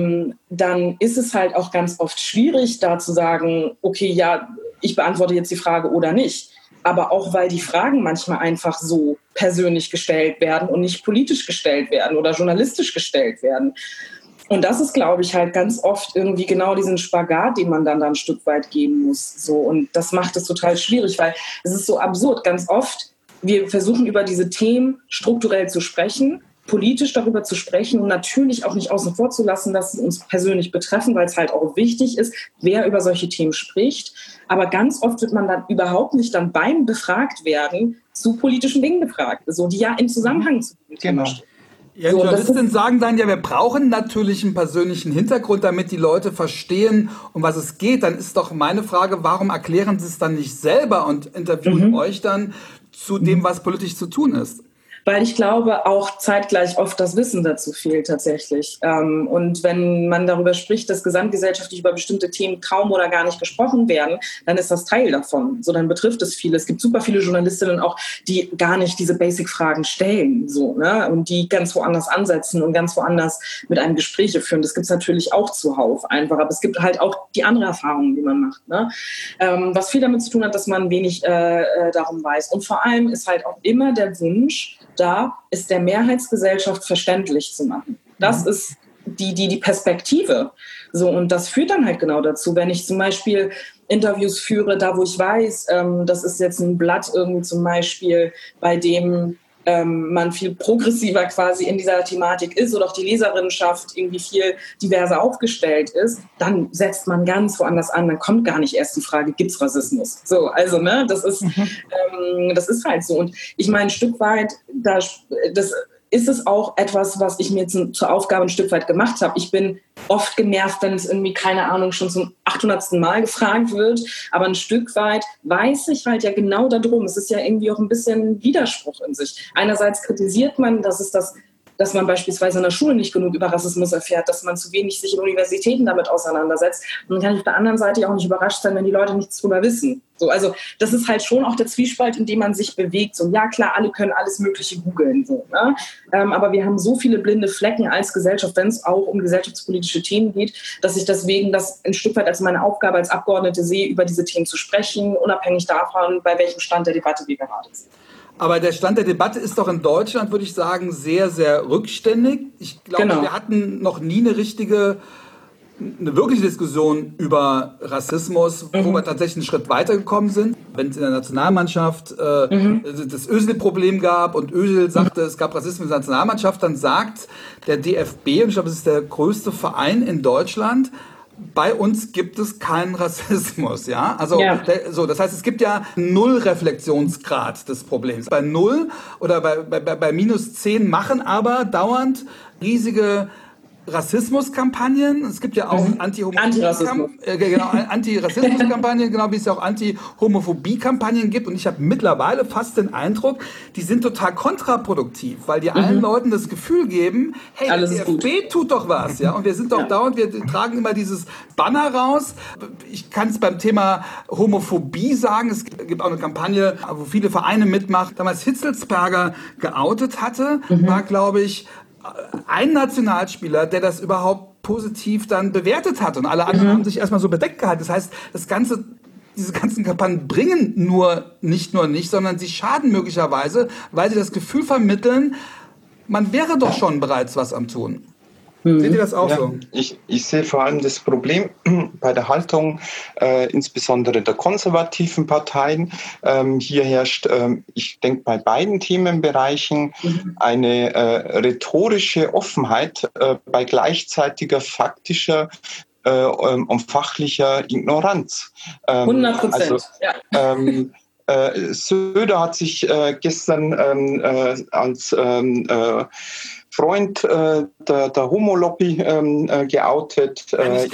dann ist es halt auch ganz oft schwierig, da zu sagen, okay, ja, ich beantworte jetzt die Frage oder nicht. Aber auch, weil die Fragen manchmal einfach so persönlich gestellt werden und nicht politisch gestellt werden oder journalistisch gestellt werden. Und das ist, glaube ich, halt ganz oft irgendwie genau diesen Spagat, den man dann ein Stück weit gehen muss. So. Und das macht es total schwierig, weil es ist so absurd. Ganz oft, wir versuchen über diese Themen strukturell zu sprechen, politisch darüber zu sprechen und natürlich auch nicht außen vor zu lassen, dass sie uns persönlich betreffen, weil es halt auch wichtig ist, wer über solche Themen spricht. Aber ganz oft wird man dann überhaupt nicht dann beim befragt werden zu politischen Dingen befragt, so die ja im Zusammenhang zu dem Thema stehen. Ja, so, Journalisten sagen dann ja, wir brauchen natürlich einen persönlichen Hintergrund, damit die Leute verstehen, um was es geht. Dann ist doch meine Frage, warum erklären sie es dann nicht selber und interviewen euch dann zu dem, was politisch zu tun ist? Weil ich glaube, auch zeitgleich oft das Wissen dazu fehlt tatsächlich. Und wenn man darüber spricht, dass gesamtgesellschaftlich über bestimmte Themen kaum oder gar nicht gesprochen werden, dann ist das Teil davon. So, dann betrifft es viele. Es gibt super viele Journalistinnen auch, die gar nicht diese Basic-Fragen stellen, so, ne? Und die ganz woanders ansetzen und ganz woanders mit einem Gespräche führen. Das gibt es natürlich auch zuhauf einfach. Aber es gibt halt auch die andere Erfahrungen, die man macht, ne? Was viel damit zu tun hat, dass man wenig darum weiß. Und vor allem ist halt auch immer der Wunsch, da ist der Mehrheitsgesellschaft verständlich zu machen. Das ist die Perspektive. So, und das führt dann halt genau dazu, wenn ich zum Beispiel Interviews führe, da wo ich weiß, das ist jetzt ein Blatt irgendwie zum Beispiel, bei dem man viel progressiver quasi in dieser Thematik ist oder auch die Leserinnenschaft irgendwie viel diverser aufgestellt ist, dann setzt man ganz woanders an. Dann kommt gar nicht erst die Frage, gibt's Rassismus? So, also, ne, das ist halt so. Und ich meine, ein Stück weit, ist es auch etwas, was ich mir jetzt zur Aufgabe ein Stück weit gemacht habe. Ich bin oft genervt, wenn es irgendwie, keine Ahnung, schon zum 800. Mal gefragt wird. Aber ein Stück weit weiß ich halt ja genau darum. Es ist ja irgendwie auch ein bisschen Widerspruch in sich. Einerseits kritisiert man, dass man beispielsweise in der Schule nicht genug über Rassismus erfährt, dass man zu wenig sich in Universitäten damit auseinandersetzt. Und dann kann ich auf der anderen Seite ja auch nicht überrascht sein, wenn die Leute nichts drüber wissen. So, also das ist halt schon auch der Zwiespalt, in dem man sich bewegt. So, ja klar, alle können alles Mögliche googeln. So, ne? Aber wir haben so viele blinde Flecken als Gesellschaft, wenn es auch um gesellschaftspolitische Themen geht, dass ich deswegen das ein Stück weit als meine Aufgabe als Abgeordnete sehe, über diese Themen zu sprechen, unabhängig davon, bei welchem Stand der Debatte wir gerade sind. Aber der Stand der Debatte ist doch in Deutschland, würde ich sagen, sehr, sehr rückständig. Ich glaube, wir hatten noch nie eine wirkliche Diskussion über Rassismus, wo wir tatsächlich einen Schritt weitergekommen sind. Wenn es in der Nationalmannschaft das Özil-Problem gab und Özil sagte, es gab Rassismus in der Nationalmannschaft, dann sagt der DFB, und ich glaube, das ist der größte Verein in Deutschland, bei uns gibt es keinen Rassismus, ja? Also, das heißt, es gibt ja 0 Reflexionsgrad des Problems. Bei 0 oder bei minus 10 machen aber dauernd riesige Rassismuskampagnen. Es gibt ja auch Anti-Rassismuskampagnen, genau wie es ja auch Anti-Homophobie-Kampagnen gibt. Und ich habe mittlerweile fast den Eindruck, die sind total kontraproduktiv, weil die allen Leuten das Gefühl geben, hey, der DFB tut doch was, ja. Und wir sind doch dauernd, wir tragen immer dieses Banner raus. Ich kann es beim Thema Homophobie sagen. Es gibt auch eine Kampagne, wo viele Vereine mitmachen. Damals Hitzelsperger geoutet hatte, war, glaube ich, ein Nationalspieler, der das überhaupt positiv dann bewertet hat, und alle anderen haben sich erstmal so bedeckt gehalten. Das heißt, diese ganzen Kampagnen bringen nicht nur, sondern sie schaden möglicherweise, weil sie das Gefühl vermitteln, man wäre doch schon bereits was am Tun. Seht ihr das auch so? Ich sehe vor allem das Problem bei der Haltung, insbesondere der konservativen Parteien. Hier herrscht, ich denke, bei beiden Themenbereichen eine rhetorische Offenheit bei gleichzeitiger faktischer und fachlicher Ignoranz. 100%. Söder hat sich gestern als Freund der Homo-Lobby geoutet. Er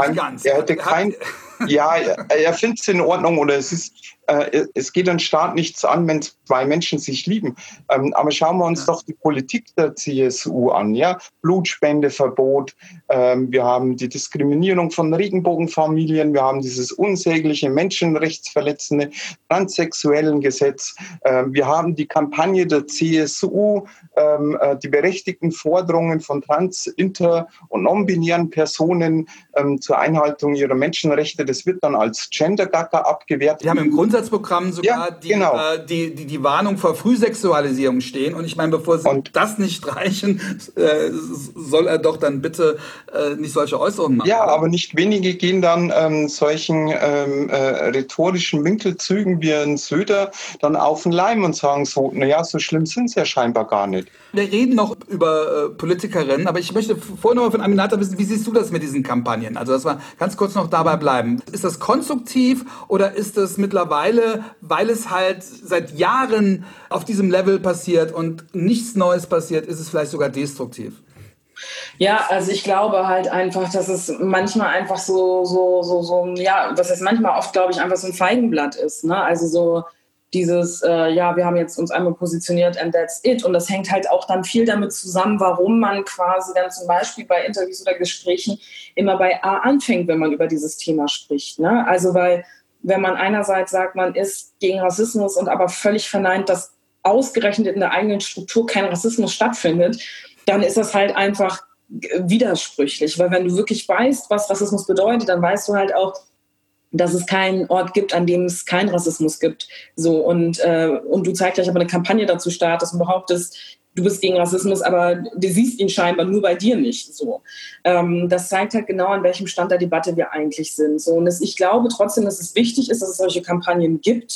findet es in Ordnung, oder es geht den Staat nichts an, wenn 2 Menschen sich lieben. Aber schauen wir uns doch die Politik der CSU an. Ja? Blutspendeverbot, wir haben die Diskriminierung von Regenbogenfamilien, wir haben dieses unsägliche, menschenrechtsverletzende Transsexuellengesetz, wir haben die Kampagne der CSU, die berechtigten Forderungen von trans-, inter- und non-binären Personen zur Einhaltung ihrer Menschenrechte. Das wird dann als Gender-Gaga abgewertet. Wir haben im Grundsatzprogramm sogar die Warnung vor Frühsexualisierung stehen. Und ich meine, bevor Sie das nicht streichen, soll er doch dann bitte nicht solche Äußerungen machen. Ja, aber nicht wenige gehen dann solchen rhetorischen Winkelzügen wie ein Söder dann auf den Leim und sagen so, naja, so schlimm sind es ja scheinbar gar nicht. Wir reden noch über Politikerinnen, aber ich möchte vorhin noch mal von Aminata wissen, wie siehst du das mit diesen Kampagnen? Also, dass wir ganz kurz noch dabei bleiben. Ist das konstruktiv oder ist das mittlerweile, weil es halt seit Jahren auf diesem Level passiert und nichts Neues passiert, ist es vielleicht sogar destruktiv? Ja, also ich glaube halt einfach, dass es manchmal einfach was heißt manchmal, oft glaube ich einfach so ein Feigenblatt ist, ne? Also so dieses, wir haben jetzt uns einmal positioniert and that's it. Und das hängt halt auch dann viel damit zusammen, warum man quasi dann zum Beispiel bei Interviews oder Gesprächen immer bei A anfängt, wenn man über dieses Thema spricht, ne? Also weil, wenn man einerseits sagt, man ist gegen Rassismus und aber völlig verneint, dass ausgerechnet in der eigenen Struktur kein Rassismus stattfindet, dann ist das halt einfach widersprüchlich. Weil wenn du wirklich weißt, was Rassismus bedeutet, dann weißt du halt auch, dass es keinen Ort gibt, an dem es keinen Rassismus gibt. So, und du zeitgleich aber eine Kampagne dazu startest und behauptest, du bist gegen Rassismus, aber du siehst ihn scheinbar nur bei dir nicht. So. Das zeigt halt genau, an welchem Stand der Debatte wir eigentlich sind. So, und ich glaube trotzdem, dass es wichtig ist, dass es solche Kampagnen gibt.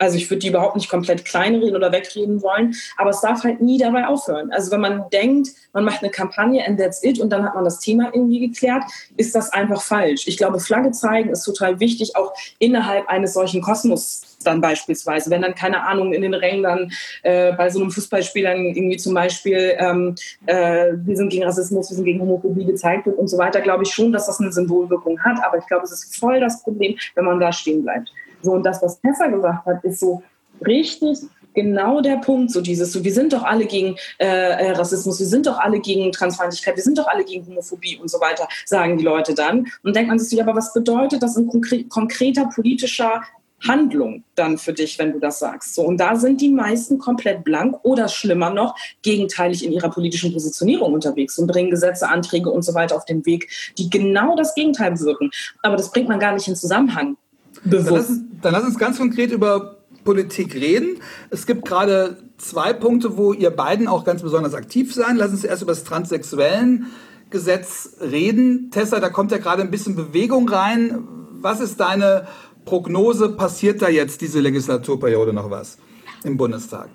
Also ich würde die überhaupt nicht komplett kleinreden oder wegreden wollen, aber es darf halt nie dabei aufhören. Also wenn man denkt, man macht eine Kampagne and that's it und dann hat man das Thema irgendwie geklärt, ist das einfach falsch. Ich glaube, Flagge zeigen ist total wichtig, auch innerhalb eines solchen Kosmos dann beispielsweise. Wenn dann, keine Ahnung, in den Rängen dann bei so einem Fußballspiel dann irgendwie zum Beispiel wir sind gegen Rassismus, wir sind gegen Homophobie gezeigt wird und so weiter, glaube ich schon, dass das eine Symbolwirkung hat. Aber ich glaube, es ist voll das Problem, wenn man da stehen bleibt. So, und das, was Tessa gesagt hat, ist so richtig genau der Punkt, so dieses, so, wir sind doch alle gegen Rassismus, wir sind doch alle gegen Transfeindlichkeit, wir sind doch alle gegen Homophobie und so weiter, sagen die Leute dann. Und denkt man sich, aber was bedeutet das in konkreter politischer Handlung dann für dich, wenn du das sagst? So, und da sind die meisten komplett blank oder schlimmer noch, gegenteilig in ihrer politischen Positionierung unterwegs und bringen Gesetze, Anträge und so weiter auf den Weg, die genau das Gegenteil bewirken. Aber das bringt man gar nicht in Zusammenhang. Dann lass uns ganz konkret über Politik reden. Es gibt gerade 2 Punkte, wo ihr beiden auch ganz besonders aktiv seid. Lass uns erst über das Transsexuellengesetz reden. Tessa, da kommt ja gerade ein bisschen Bewegung rein. Was ist deine Prognose? Passiert da jetzt diese Legislaturperiode noch was im Bundestag?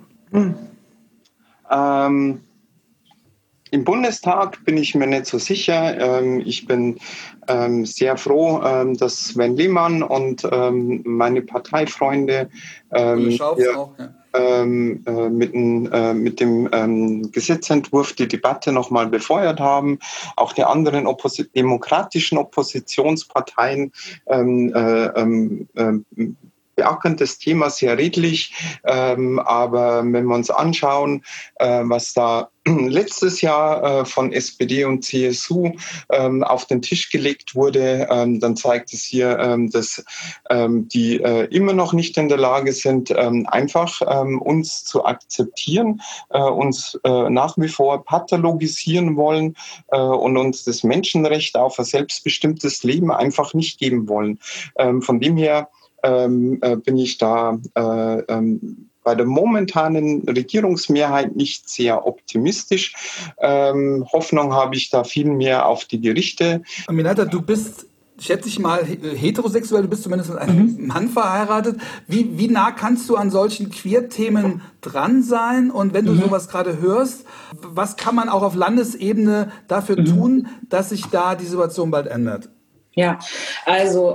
Im Bundestag bin ich mir nicht so sicher. Ich bin sehr froh, dass Sven Lehmann und meine Parteifreunde mit dem Gesetzentwurf die Debatte nochmal befeuert haben. Auch die anderen demokratischen Oppositionsparteien beackern das Thema sehr redlich, aber wenn wir uns anschauen, was da letztes Jahr von SPD und CSU auf den Tisch gelegt wurde, dann zeigt es hier, dass die immer noch nicht in der Lage sind, einfach uns zu akzeptieren, uns nach wie vor pathologisieren wollen und uns das Menschenrecht auf ein selbstbestimmtes Leben einfach nicht geben wollen. Von dem her bin ich da bei der momentanen Regierungsmehrheit nicht sehr optimistisch. Hoffnung habe ich da viel mehr auf die Gerichte. Aminata, du bist, schätze ich mal, heterosexuell, du bist zumindest mit einem Mann verheiratet. Wie nah kannst du an solchen Queer-Themen dran sein? Und wenn du sowas gerade hörst, was kann man auch auf Landesebene dafür tun, dass sich da die Situation bald ändert? Ja, also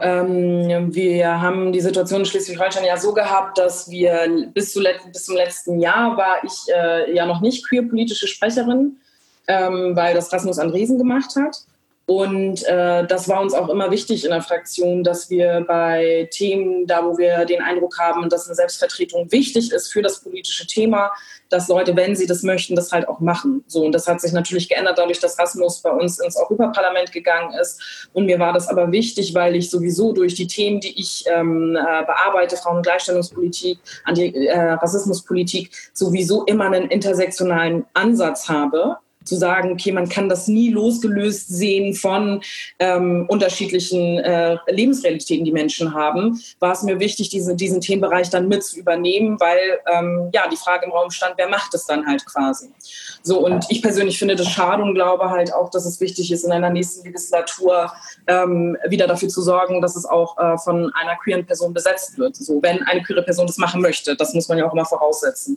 wir haben die Situation in Schleswig-Holstein ja so gehabt, dass wir bis zum letzten Jahr war ich ja noch nicht queer-politische Sprecherin, weil das Rasmus Andresen gemacht hat. Und das war uns auch immer wichtig in der Fraktion, dass wir bei Themen, da wo wir den Eindruck haben, dass eine Selbstvertretung wichtig ist für das politische Thema, dass Leute, wenn sie das möchten, das halt auch machen. So, und das hat sich natürlich geändert, dadurch, dass Rasmus bei uns ins Europaparlament gegangen ist. Und mir war das aber wichtig, weil ich sowieso durch die Themen, die ich bearbeite, Frauen- und Gleichstellungspolitik, Anti-Rassismuspolitik, sowieso immer einen intersektionalen Ansatz habe. Zu sagen, okay, man kann das nie losgelöst sehen von unterschiedlichen Lebensrealitäten, die Menschen haben, war es mir wichtig, diesen Themenbereich dann mit zu übernehmen, weil die Frage im Raum stand, wer macht es dann halt quasi? So, und ich persönlich finde das schade und glaube halt auch, dass es wichtig ist, in einer nächsten Legislatur wieder dafür zu sorgen, dass es auch von einer queeren Person besetzt wird. So, wenn eine queere Person das machen möchte, das muss man ja auch immer voraussetzen.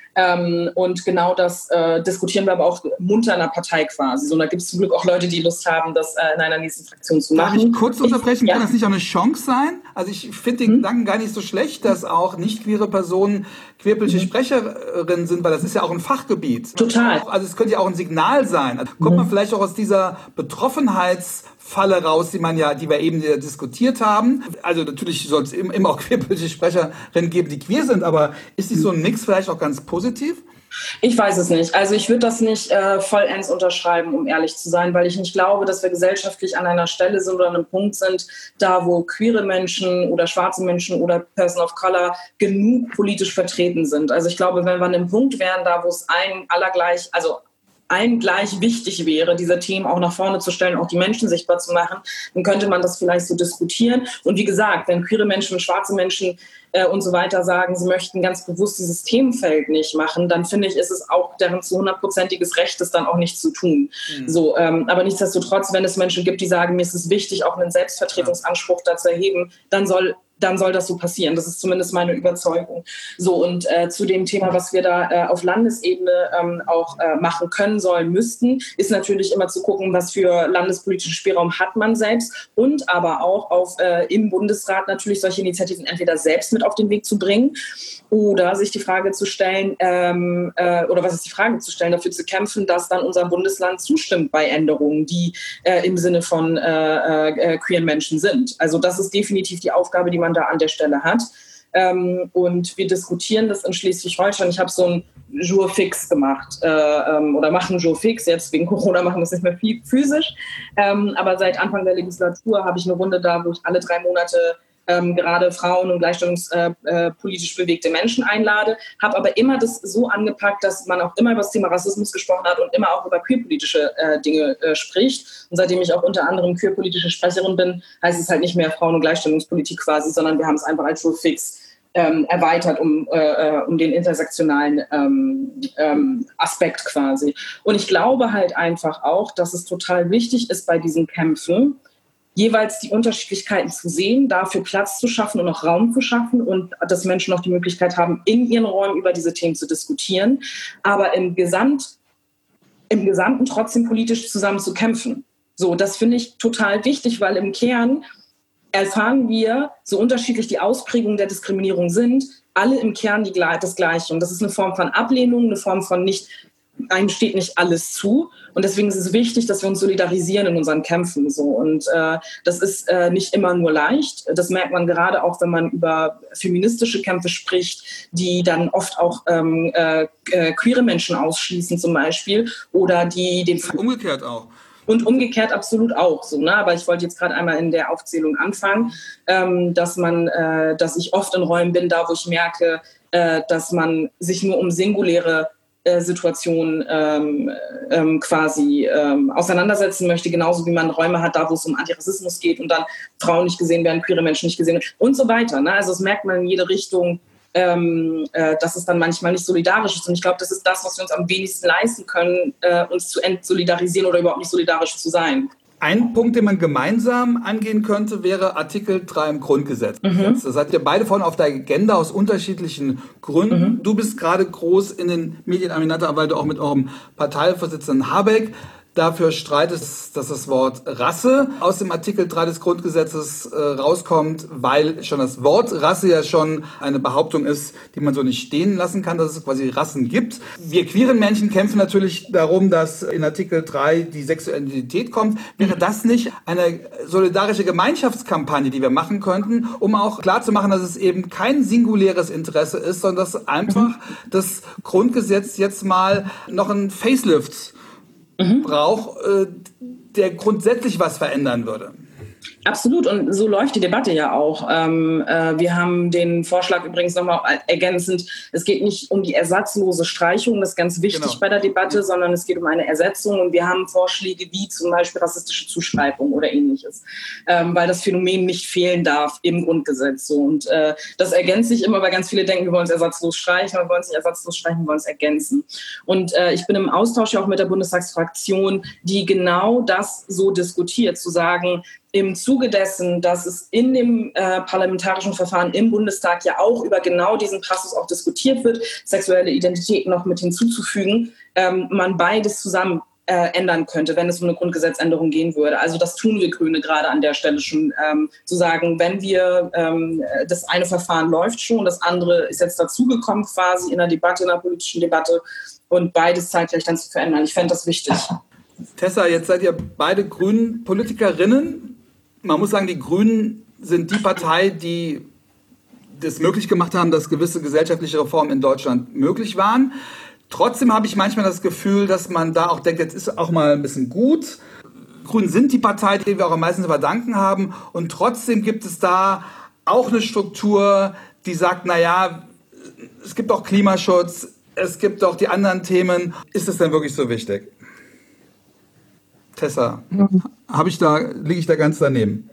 Und genau das diskutieren wir aber auch munter in der Partei quasi. So, und da gibt es zum Glück auch Leute, die Lust haben, das in einer nächsten Fraktion zu machen. Darf ich kurz unterbrechen? Kann das nicht auch eine Chance sein? Also ich finde den Gedanken gar nicht so schlecht, dass auch nicht queere Personen queerpolitische Sprecherinnen sind, weil das ist ja auch ein Fachgebiet. Total. Also es könnte ja auch ein Signal sein. Also kommt man vielleicht auch aus dieser Betroffenheitsfalle raus, die wir eben diskutiert haben. Also natürlich soll es immer auch queerpolitische Sprecherinnen geben, die queer sind, aber ist nicht so ein Mix vielleicht auch ganz positiv? Ich weiß es nicht. Also ich würde das nicht vollends unterschreiben, um ehrlich zu sein, weil ich nicht glaube, dass wir gesellschaftlich an einer Stelle sind oder an einem Punkt sind, da wo queere Menschen oder schwarze Menschen oder Person of Color genug politisch vertreten sind. Also ich glaube, wenn wir an einem Punkt wären, da wo es allen gleich wichtig wäre, diese Themen auch nach vorne zu stellen, auch die Menschen sichtbar zu machen, dann könnte man das vielleicht so diskutieren. Und wie gesagt, wenn queere Menschen und schwarze Menschen und so weiter sagen, sie möchten ganz bewusst dieses Themenfeld nicht machen, dann finde ich, ist es auch deren zu 100%iges Recht, das dann auch nicht zu tun. So, aber nichtsdestotrotz, wenn es Menschen gibt, die sagen, mir ist es wichtig, auch einen Selbstvertretungsanspruch da zu erheben, dann soll dann soll das so passieren. Das ist zumindest meine Überzeugung. So, und zu dem Thema, was wir da auf Landesebene auch machen können, sollen, müssten, ist natürlich immer zu gucken, was für landespolitischen Spielraum hat man selbst und aber auch im Bundesrat natürlich solche Initiativen entweder selbst mit auf den Weg zu bringen oder sich die Frage zu stellen, dafür zu kämpfen, dass dann unser Bundesland zustimmt bei Änderungen, die im Sinne von queeren Menschen sind. Also das ist definitiv die Aufgabe, die man da an der Stelle hat. Und wir diskutieren das in Schleswig-Holstein. Ich habe so ein Jour fix gemacht oder machen Jour fix. Jetzt wegen Corona machen wir es nicht mehr viel physisch. Aber seit Anfang der Legislatur habe ich eine Runde da, wo ich alle 3 Monate gerade Frauen und gleichstellungspolitisch bewegte Menschen einlade, habe aber immer das so angepackt, dass man auch immer über das Thema Rassismus gesprochen hat und immer auch über queerpolitische Dinge spricht. Und seitdem ich auch unter anderem queerpolitische Sprecherin bin, heißt es halt nicht mehr Frauen- und Gleichstellungspolitik quasi, sondern wir haben es einfach als Jour fix erweitert um den intersektionalen Aspekt quasi. Und ich glaube halt einfach auch, dass es total wichtig ist bei diesen Kämpfen, jeweils die Unterschiedlichkeiten zu sehen, dafür Platz zu schaffen und auch Raum zu schaffen und dass Menschen noch die Möglichkeit haben, in ihren Räumen über diese Themen zu diskutieren, aber im Gesamten trotzdem politisch zusammen zu kämpfen. So, das finde ich total wichtig, weil im Kern erfahren wir, so unterschiedlich die Ausprägungen der Diskriminierung sind, alle im Kern das Gleiche. Und das ist eine Form von Ablehnung, eine Form von einem steht nicht alles zu. Und deswegen ist es wichtig, dass wir uns solidarisieren in unseren Kämpfen. So. Und das ist nicht immer nur leicht. Das merkt man gerade auch, wenn man über feministische Kämpfe spricht, die dann oft auch queere Menschen ausschließen zum Beispiel. Oder die den umgekehrt auch. Und umgekehrt absolut auch so, ne? Aber ich wollte jetzt gerade einmal in der Aufzählung anfangen, dass ich oft in Räumen bin, da wo ich merke, dass man sich nur um singuläre Situationen auseinandersetzen möchte, genauso wie man Räume hat, da wo es um Antirassismus geht und dann Frauen nicht gesehen werden, queere Menschen nicht gesehen werden und so weiter. Ne? Also das merkt man in jede Richtung, dass es dann manchmal nicht solidarisch ist. Und ich glaube, das ist das, was wir uns am wenigsten leisten können, uns zu entsolidarisieren oder überhaupt nicht solidarisch zu sein. Ein Punkt, den man gemeinsam angehen könnte, wäre Artikel 3 im Grundgesetz. Das seid ihr beide vorne auf der Agenda aus unterschiedlichen Gründen. Du bist gerade groß in den Medien, Aminata, weil du auch mit eurem Parteivorsitzenden Habeck dafür streitest, dass das Wort Rasse aus dem Artikel 3 des Grundgesetzes rauskommt, weil schon das Wort Rasse ja schon eine Behauptung ist, die man so nicht stehen lassen kann, dass es quasi Rassen gibt. Wir queeren Menschen kämpfen natürlich darum, dass in Artikel 3 die sexuelle Identität kommt. Wäre das nicht eine solidarische Gemeinschaftskampagne, die wir machen könnten, um auch klarzumachen, dass es eben kein singuläres Interesse ist, sondern dass einfach das Grundgesetz jetzt mal noch ein Facelift braucht, der grundsätzlich was verändern würde. Absolut, und so läuft die Debatte ja auch. Wir haben den Vorschlag übrigens nochmal ergänzend, es geht nicht um die ersatzlose Streichung, das ist ganz wichtig bei der Debatte, sondern es geht um eine Ersetzung und wir haben Vorschläge wie zum Beispiel rassistische Zuschreibung oder ähnliches, weil das Phänomen nicht fehlen darf im Grundgesetz. So. Und das ergänzt sich immer, weil ganz viele denken, wir wollen es ersatzlos streichen, wir wollen es nicht ersatzlos streichen, wir wollen es ergänzen. Und ich bin im Austausch ja auch mit der Bundestagsfraktion, die genau das so diskutiert, zu sagen, im Zuge dessen, dass es in dem parlamentarischen Verfahren im Bundestag ja auch über genau diesen Passus auch diskutiert wird, sexuelle Identität noch mit hinzuzufügen, man beides zusammen ändern könnte, wenn es um eine Grundgesetzänderung gehen würde. Also das tun wir Grüne gerade an der Stelle schon, zu sagen, wenn wir, das eine Verfahren läuft schon, das andere ist jetzt dazugekommen quasi in der Debatte, in der politischen Debatte und beides zeitgleich dann zu verändern. Ich fände das wichtig. Tessa, jetzt seid ihr beide Grünen Politikerinnen. Man muss sagen, die Grünen sind die Partei, die das möglich gemacht haben, dass gewisse gesellschaftliche Reformen in Deutschland möglich waren. Trotzdem habe ich manchmal das Gefühl, dass man da auch denkt, jetzt ist auch mal ein bisschen gut. Grünen sind die Partei, die wir auch am meisten zu verdanken haben. Und trotzdem gibt es da auch eine Struktur, die sagt, naja, es gibt auch Klimaschutz, es gibt auch die anderen Themen. Ist das denn wirklich so wichtig? Tessa, liege ich da ganz daneben?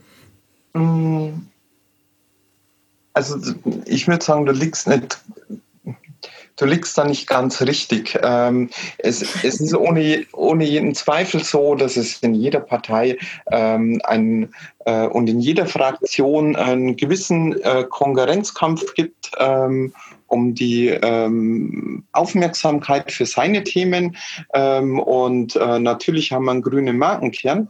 Also ich würde sagen, du liegst nicht Du liegst da nicht ganz richtig. Es ist ohne jeden Zweifel so, dass es in jeder Partei und in jeder Fraktion einen gewissen Konkurrenzkampf gibt, um die Aufmerksamkeit für seine Themen. Und natürlich haben wir einen grünen Markenkern.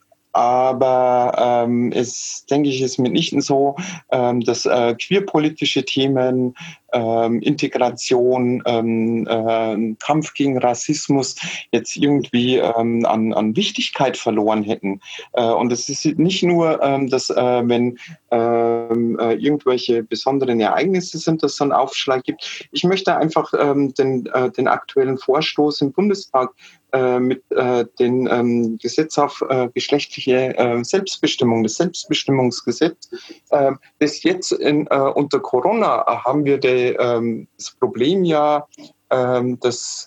Aber denke ich, ist mitnichten so, dass queerpolitische Themen, Integration, Kampf gegen Rassismus jetzt irgendwie an Wichtigkeit verloren hätten. Und es ist nicht nur, dass wenn irgendwelche besonderen Ereignisse sind, dass es einen Aufschlag gibt. Ich möchte einfach den aktuellen Vorstoß im Bundestag mit dem Gesetz auf geschlechtliche Selbstbestimmung, das Selbstbestimmungsgesetz. Bis jetzt unter Corona haben wir das Problem ja, dass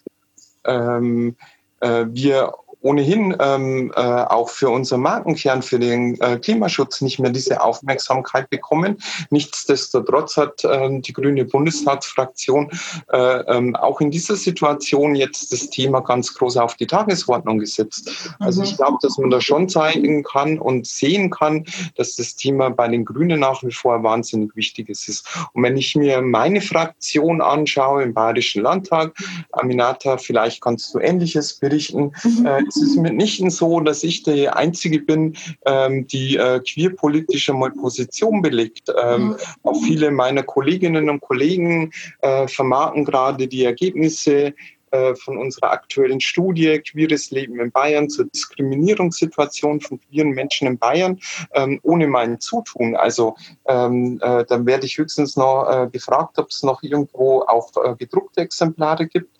wir ohnehin auch für unseren Markenkern, für den Klimaschutz nicht mehr diese Aufmerksamkeit bekommen. Nichtsdestotrotz hat die grüne Bundestagsfraktion auch in dieser Situation jetzt das Thema ganz groß auf die Tagesordnung gesetzt. Also ich glaube, dass man da schon zeigen kann und sehen kann, dass das Thema bei den Grünen nach wie vor wahnsinnig wichtig ist. Und wenn ich mir meine Fraktion anschaue im Bayerischen Landtag, Aminata, vielleicht kannst du Ähnliches berichten, es ist mitnichten so, dass ich die Einzige bin, die queerpolitisch einmal Position belegt. Auch viele meiner Kolleginnen und Kollegen vermarkten gerade die Ergebnisse von unserer aktuellen Studie Queeres Leben in Bayern zur Diskriminierungssituation von queeren Menschen in Bayern ohne mein Zutun. Also dann werde ich höchstens noch gefragt, ob es noch irgendwo auch gedruckte Exemplare gibt.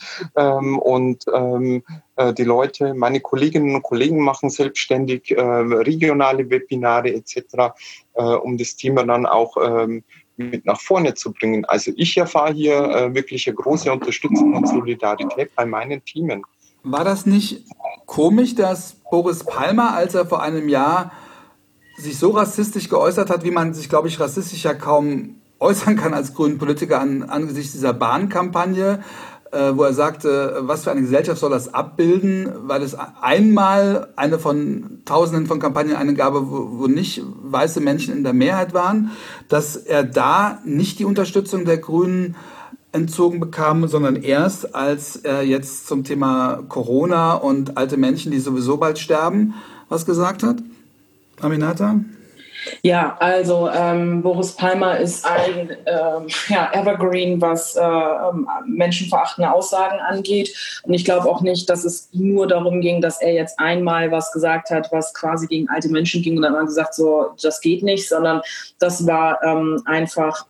Die Leute, meine Kolleginnen und Kollegen machen selbstständig regionale Webinare etc., um das Thema dann auch mit nach vorne zu bringen. Also ich erfahre hier wirklich eine große Unterstützung und Solidarität bei meinen Teamen. War das nicht komisch, dass Boris Palmer, als er vor einem Jahr sich so rassistisch geäußert hat, wie man sich, glaube ich, rassistisch ja kaum äußern kann als grünen Politiker angesichts dieser Bahnkampagne, wo er sagte, was für eine Gesellschaft soll das abbilden, weil es einmal eine von Tausenden von Kampagnen eine gab, wo nicht weiße Menschen in der Mehrheit waren, dass er da nicht die Unterstützung der Grünen entzogen bekam, sondern erst, als er jetzt zum Thema Corona und alte Menschen, die sowieso bald sterben, was gesagt hat? Aminata? Ja, also Boris Palmer ist ein Evergreen, was menschenverachtende Aussagen angeht. Und ich glaube auch nicht, dass es nur darum ging, dass er jetzt einmal was gesagt hat, was quasi gegen alte Menschen ging und dann hat gesagt, so, das geht nicht, sondern das war einfach,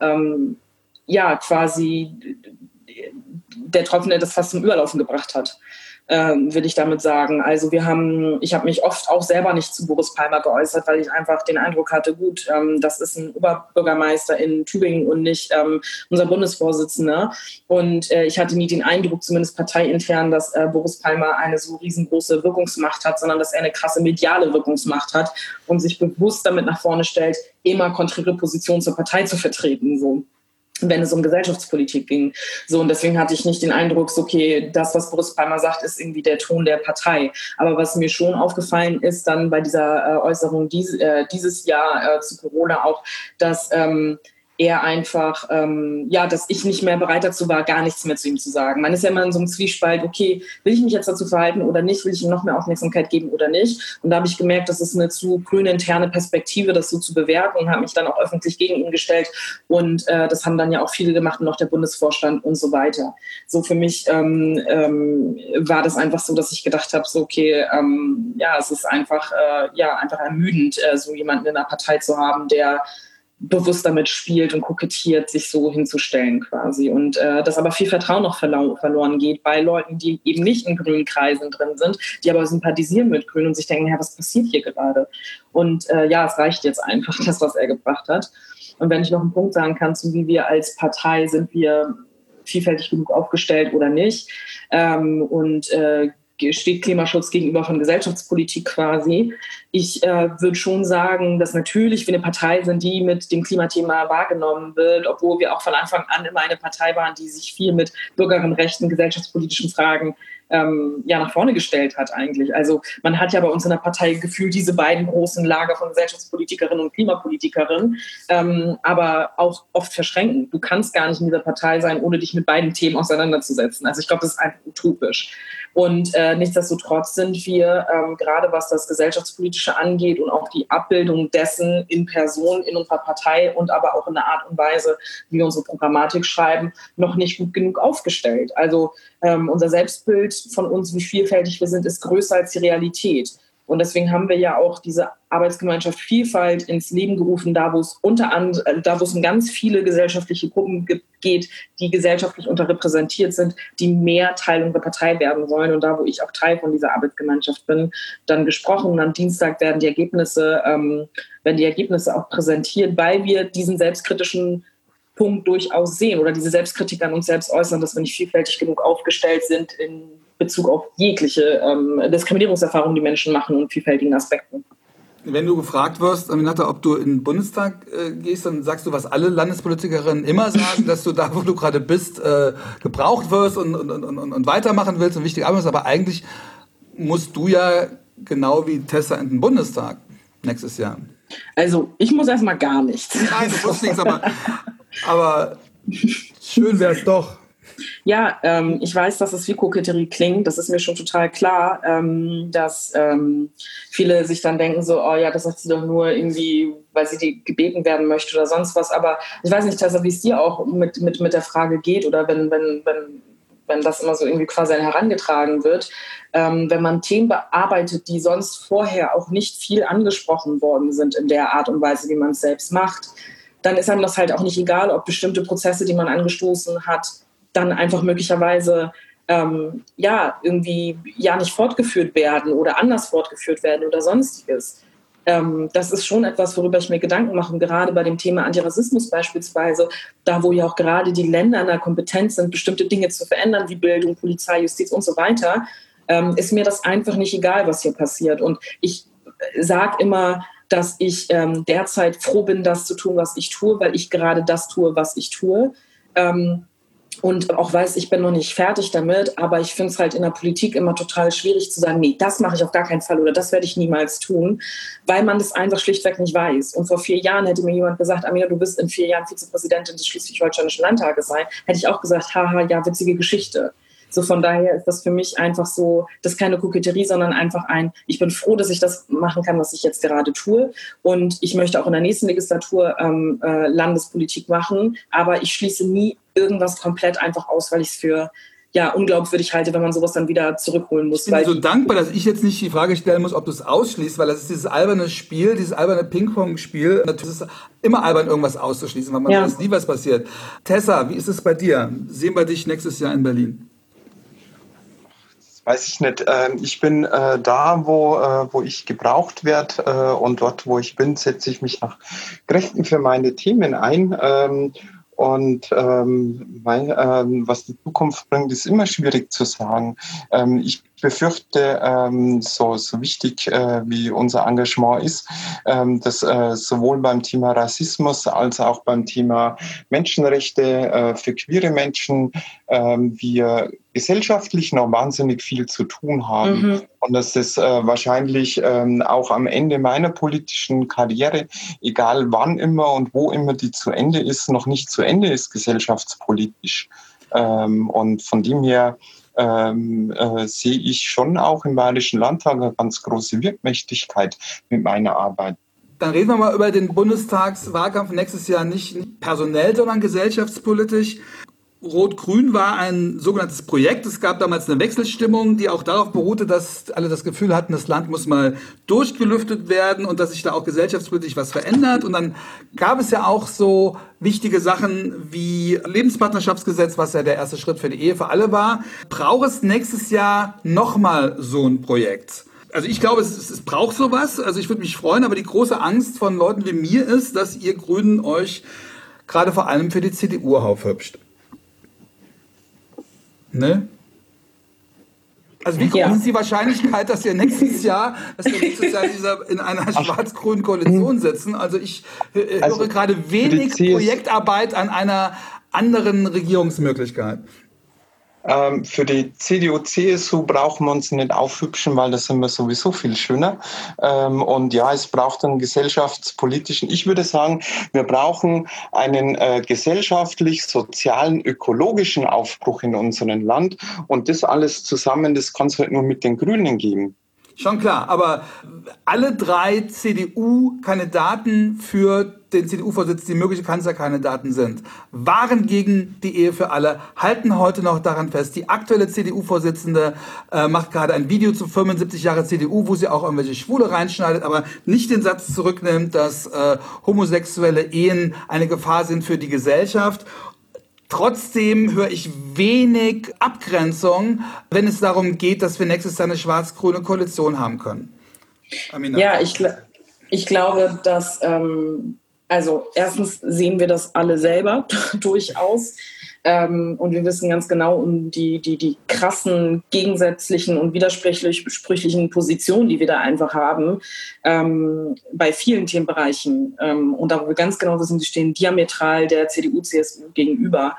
quasi der Tropfen, der das fast zum Überlaufen gebracht hat. Will ich damit sagen. Also ich habe mich oft auch selber nicht zu Boris Palmer geäußert, weil ich einfach den Eindruck hatte, gut, das ist ein Oberbürgermeister in Tübingen und nicht unser Bundesvorsitzender. Und ich hatte nie den Eindruck, zumindest parteiintern, dass Boris Palmer eine so riesengroße Wirkungsmacht hat, sondern dass er eine krasse mediale Wirkungsmacht hat und sich bewusst damit nach vorne stellt, immer konträre Positionen zur Partei zu vertreten, so, wenn es um Gesellschaftspolitik ging. So, und deswegen hatte ich nicht den Eindruck, so, okay, das, was Boris Palmer sagt, ist irgendwie der Ton der Partei. Aber was mir schon aufgefallen ist, dann bei dieser Äußerung dieses Jahr zu Corona auch, dass er einfach, dass ich nicht mehr bereit dazu war, gar nichts mehr zu ihm zu sagen. Man ist ja immer in so einem Zwiespalt, okay, will ich mich jetzt dazu verhalten oder nicht, will ich ihm noch mehr Aufmerksamkeit geben oder nicht? Und da habe ich gemerkt, das ist eine zu grüne interne Perspektive, das so zu bewerten und habe mich dann auch öffentlich gegen ihn gestellt. Und das haben dann ja auch viele gemacht und auch der Bundesvorstand und so weiter. So für mich war das einfach so, dass ich gedacht habe, so okay, es ist einfach ermüdend, so jemanden in einer Partei zu haben, der bewusst damit spielt und kokettiert, sich so hinzustellen quasi. Und dass aber viel Vertrauen noch verloren geht bei Leuten, die eben nicht in grünen Kreisen drin sind, die aber sympathisieren mit Grün und sich denken, ja, was passiert hier gerade? Und es reicht jetzt einfach, das, was er gebracht hat. Und wenn ich noch einen Punkt sagen kann, zu wie wir als Partei sind wir vielfältig genug aufgestellt oder nicht. steht Klimaschutz gegenüber von Gesellschaftspolitik quasi. Ich würde schon sagen, dass natürlich wir eine Partei sind, die mit dem Klimathema wahrgenommen wird, obwohl wir auch von Anfang an immer eine Partei waren, die sich viel mit Bürgerinnenrechten, gesellschaftspolitischen Fragen nach vorne gestellt hat eigentlich. Also man hat ja bei uns in der Partei gefühlt diese beiden großen Lager von Gesellschaftspolitikerinnen und Klimapolitikerinnen, aber auch oft verschränken. Du kannst gar nicht in dieser Partei sein, ohne dich mit beiden Themen auseinanderzusetzen. Also ich glaube, das ist einfach utopisch. Und nichtsdestotrotz sind wir, gerade was das Gesellschaftspolitische angeht und auch die Abbildung dessen in Person in unserer Partei und aber auch in der Art und Weise, wie wir unsere Programmatik schreiben, noch nicht gut genug aufgestellt. Also unser Selbstbild von uns, wie vielfältig wir sind, ist größer als die Realität. Und deswegen haben wir ja auch diese Arbeitsgemeinschaft Vielfalt ins Leben gerufen, da wo es um ganz viele gesellschaftliche Gruppen geht, die gesellschaftlich unterrepräsentiert sind, die mehr Teil unserer Partei werden wollen. Und da, wo ich auch Teil von dieser Arbeitsgemeinschaft bin, dann gesprochen. Und am Dienstag werden die Ergebnisse auch präsentiert, weil wir diesen selbstkritischen Punkt durchaus sehen oder diese Selbstkritik an uns selbst äußern, dass wir nicht vielfältig genug aufgestellt sind in Bezug auf jegliche Diskriminierungserfahrungen, die Menschen machen und vielfältigen Aspekten. Wenn du gefragt wirst, Aminata, ob du in den Bundestag gehst, dann sagst du, was alle Landespolitikerinnen immer sagen, dass du da, wo du gerade bist, gebraucht wirst und weitermachen willst und wichtige Arbeit ist. Aber eigentlich musst du ja genau wie Tessa in den Bundestag nächstes Jahr. Also ich muss erstmal gar nichts. Nein, du musst nichts, aber schön wäre es doch. Ja, ich weiß, dass es wie Koketterie klingt. Das ist mir schon total klar, dass viele sich dann denken so, oh ja, das sagt sie doch nur irgendwie, weil sie gebeten werden möchte oder sonst was. Aber ich weiß nicht, Tessa, wie es dir auch mit der Frage geht oder wenn das immer so irgendwie quasi herangetragen wird. Wenn man Themen bearbeitet, die sonst vorher auch nicht viel angesprochen worden sind in der Art und Weise, wie man es selbst macht, dann ist einem das halt auch nicht egal, ob bestimmte Prozesse, die man angestoßen hat, dann einfach möglicherweise irgendwie nicht fortgeführt werden oder anders fortgeführt werden oder sonstiges. Das ist schon etwas, worüber ich mir Gedanken mache, gerade bei dem Thema Antirassismus beispielsweise, da wo ja auch gerade die Länder in der Kompetenz sind, bestimmte Dinge zu verändern, wie Bildung, Polizei, Justiz und so weiter, ist mir das einfach nicht egal, was hier passiert. Und ich sage immer, dass ich derzeit froh bin, das zu tun, was ich tue, weil ich gerade das tue, was ich tue. Und auch weiß, ich bin noch nicht fertig damit, aber ich finde es halt in der Politik immer total schwierig zu sagen, nee, das mache ich auf gar keinen Fall oder das werde ich niemals tun, weil man das einfach schlichtweg nicht weiß. Und vor 4 Jahren hätte mir jemand gesagt, Amina, du wirst in 4 Jahren Vizepräsidentin des Schleswig-Holsteinischen Landtages sein, hätte ich auch gesagt, haha, ja, witzige Geschichte. So von daher ist das für mich einfach so, das ist keine Koketterie, sondern einfach ich bin froh, dass ich das machen kann, was ich jetzt gerade tue. Und ich möchte auch in der nächsten Legislatur Landespolitik machen, aber ich schließe nie irgendwas komplett einfach aus, weil ich es für unglaubwürdig halte, wenn man sowas dann wieder zurückholen muss. Ich bin so dankbar, dass ich jetzt nicht die Frage stellen muss, ob du es ausschließt, weil das ist dieses alberne Spiel, dieses alberne Ping-Pong-Spiel. Natürlich ist es immer albern, irgendwas auszuschließen, weil man weiß nie, was passiert. Tessa, wie ist es bei dir? Sehen wir dich nächstes Jahr in Berlin? Weiß ich nicht. Ich bin da, wo ich gebraucht werde und dort, wo ich bin, setze ich mich nach Kräften für meine Themen ein. Was die Zukunft bringt, ist immer schwierig zu sagen. Ich befürchte, so wichtig wie unser Engagement ist, dass sowohl beim Thema Rassismus als auch beim Thema Menschenrechte für queere Menschen wir gesellschaftlich noch wahnsinnig viel zu tun haben. Mhm. Und dass das wahrscheinlich auch am Ende meiner politischen Karriere, egal wann immer und wo immer die zu Ende ist, noch nicht zu Ende ist gesellschaftspolitisch. Und von dem her sehe ich schon auch im Bayerischen Landtag eine ganz große Wirkmächtigkeit mit meiner Arbeit. Dann reden wir mal über den Bundestagswahlkampf nächstes Jahr nicht personell, sondern gesellschaftspolitisch. Rot-Grün war ein sogenanntes Projekt. Es gab damals eine Wechselstimmung, die auch darauf beruhte, dass alle das Gefühl hatten, das Land muss mal durchgelüftet werden und dass sich da auch gesellschaftspolitisch was verändert. Und dann gab es ja auch so wichtige Sachen wie Lebenspartnerschaftsgesetz, was ja der erste Schritt für die Ehe für alle war. Braucht es nächstes Jahr nochmal so ein Projekt? Also ich glaube, es braucht sowas. Also ich würde mich freuen, aber die große Angst von Leuten wie mir ist, dass ihr Grünen euch gerade vor allem für die CDU aufhübscht. Ne? Also wie groß ist die Wahrscheinlichkeit, dass wir nächstes Jahr in einer schwarz-grünen Koalition sitzen? Also ich höre gerade wenig Projektarbeit an einer anderen Regierungsmöglichkeit. Für die CDU-CSU brauchen wir uns nicht aufhübschen, weil das sind wir sowieso viel schöner. Und ja, es braucht einen gesellschaftspolitischen, ich würde sagen, wir brauchen einen gesellschaftlich, sozialen, ökologischen Aufbruch in unserem Land. Und das alles zusammen, das kann es halt nur mit den Grünen geben. Schon klar, aber alle 3 CDU-Kandidaten für den CDU-Vorsitz, die mögliche Kanzlerkandidaten sind, waren gegen die Ehe für alle, halten heute noch daran fest. Die aktuelle CDU-Vorsitzende macht gerade ein Video zu 75 Jahre CDU, wo sie auch irgendwelche Schwule reinschneidet, aber nicht den Satz zurücknimmt, dass homosexuelle Ehen eine Gefahr sind für die Gesellschaft. Trotzdem höre ich wenig Abgrenzung, wenn es darum geht, dass wir nächstes Jahr eine schwarz-grüne Koalition haben können. Amina. Ja, ich glaube, dass, also erstens sehen wir das alle selber durchaus. Und wir wissen ganz genau um die krassen, gegensätzlichen und widersprüchlichen Positionen, die wir da einfach haben, bei vielen Themenbereichen. Und da, wo wir ganz genau wissen, die stehen diametral der CDU, CSU gegenüber.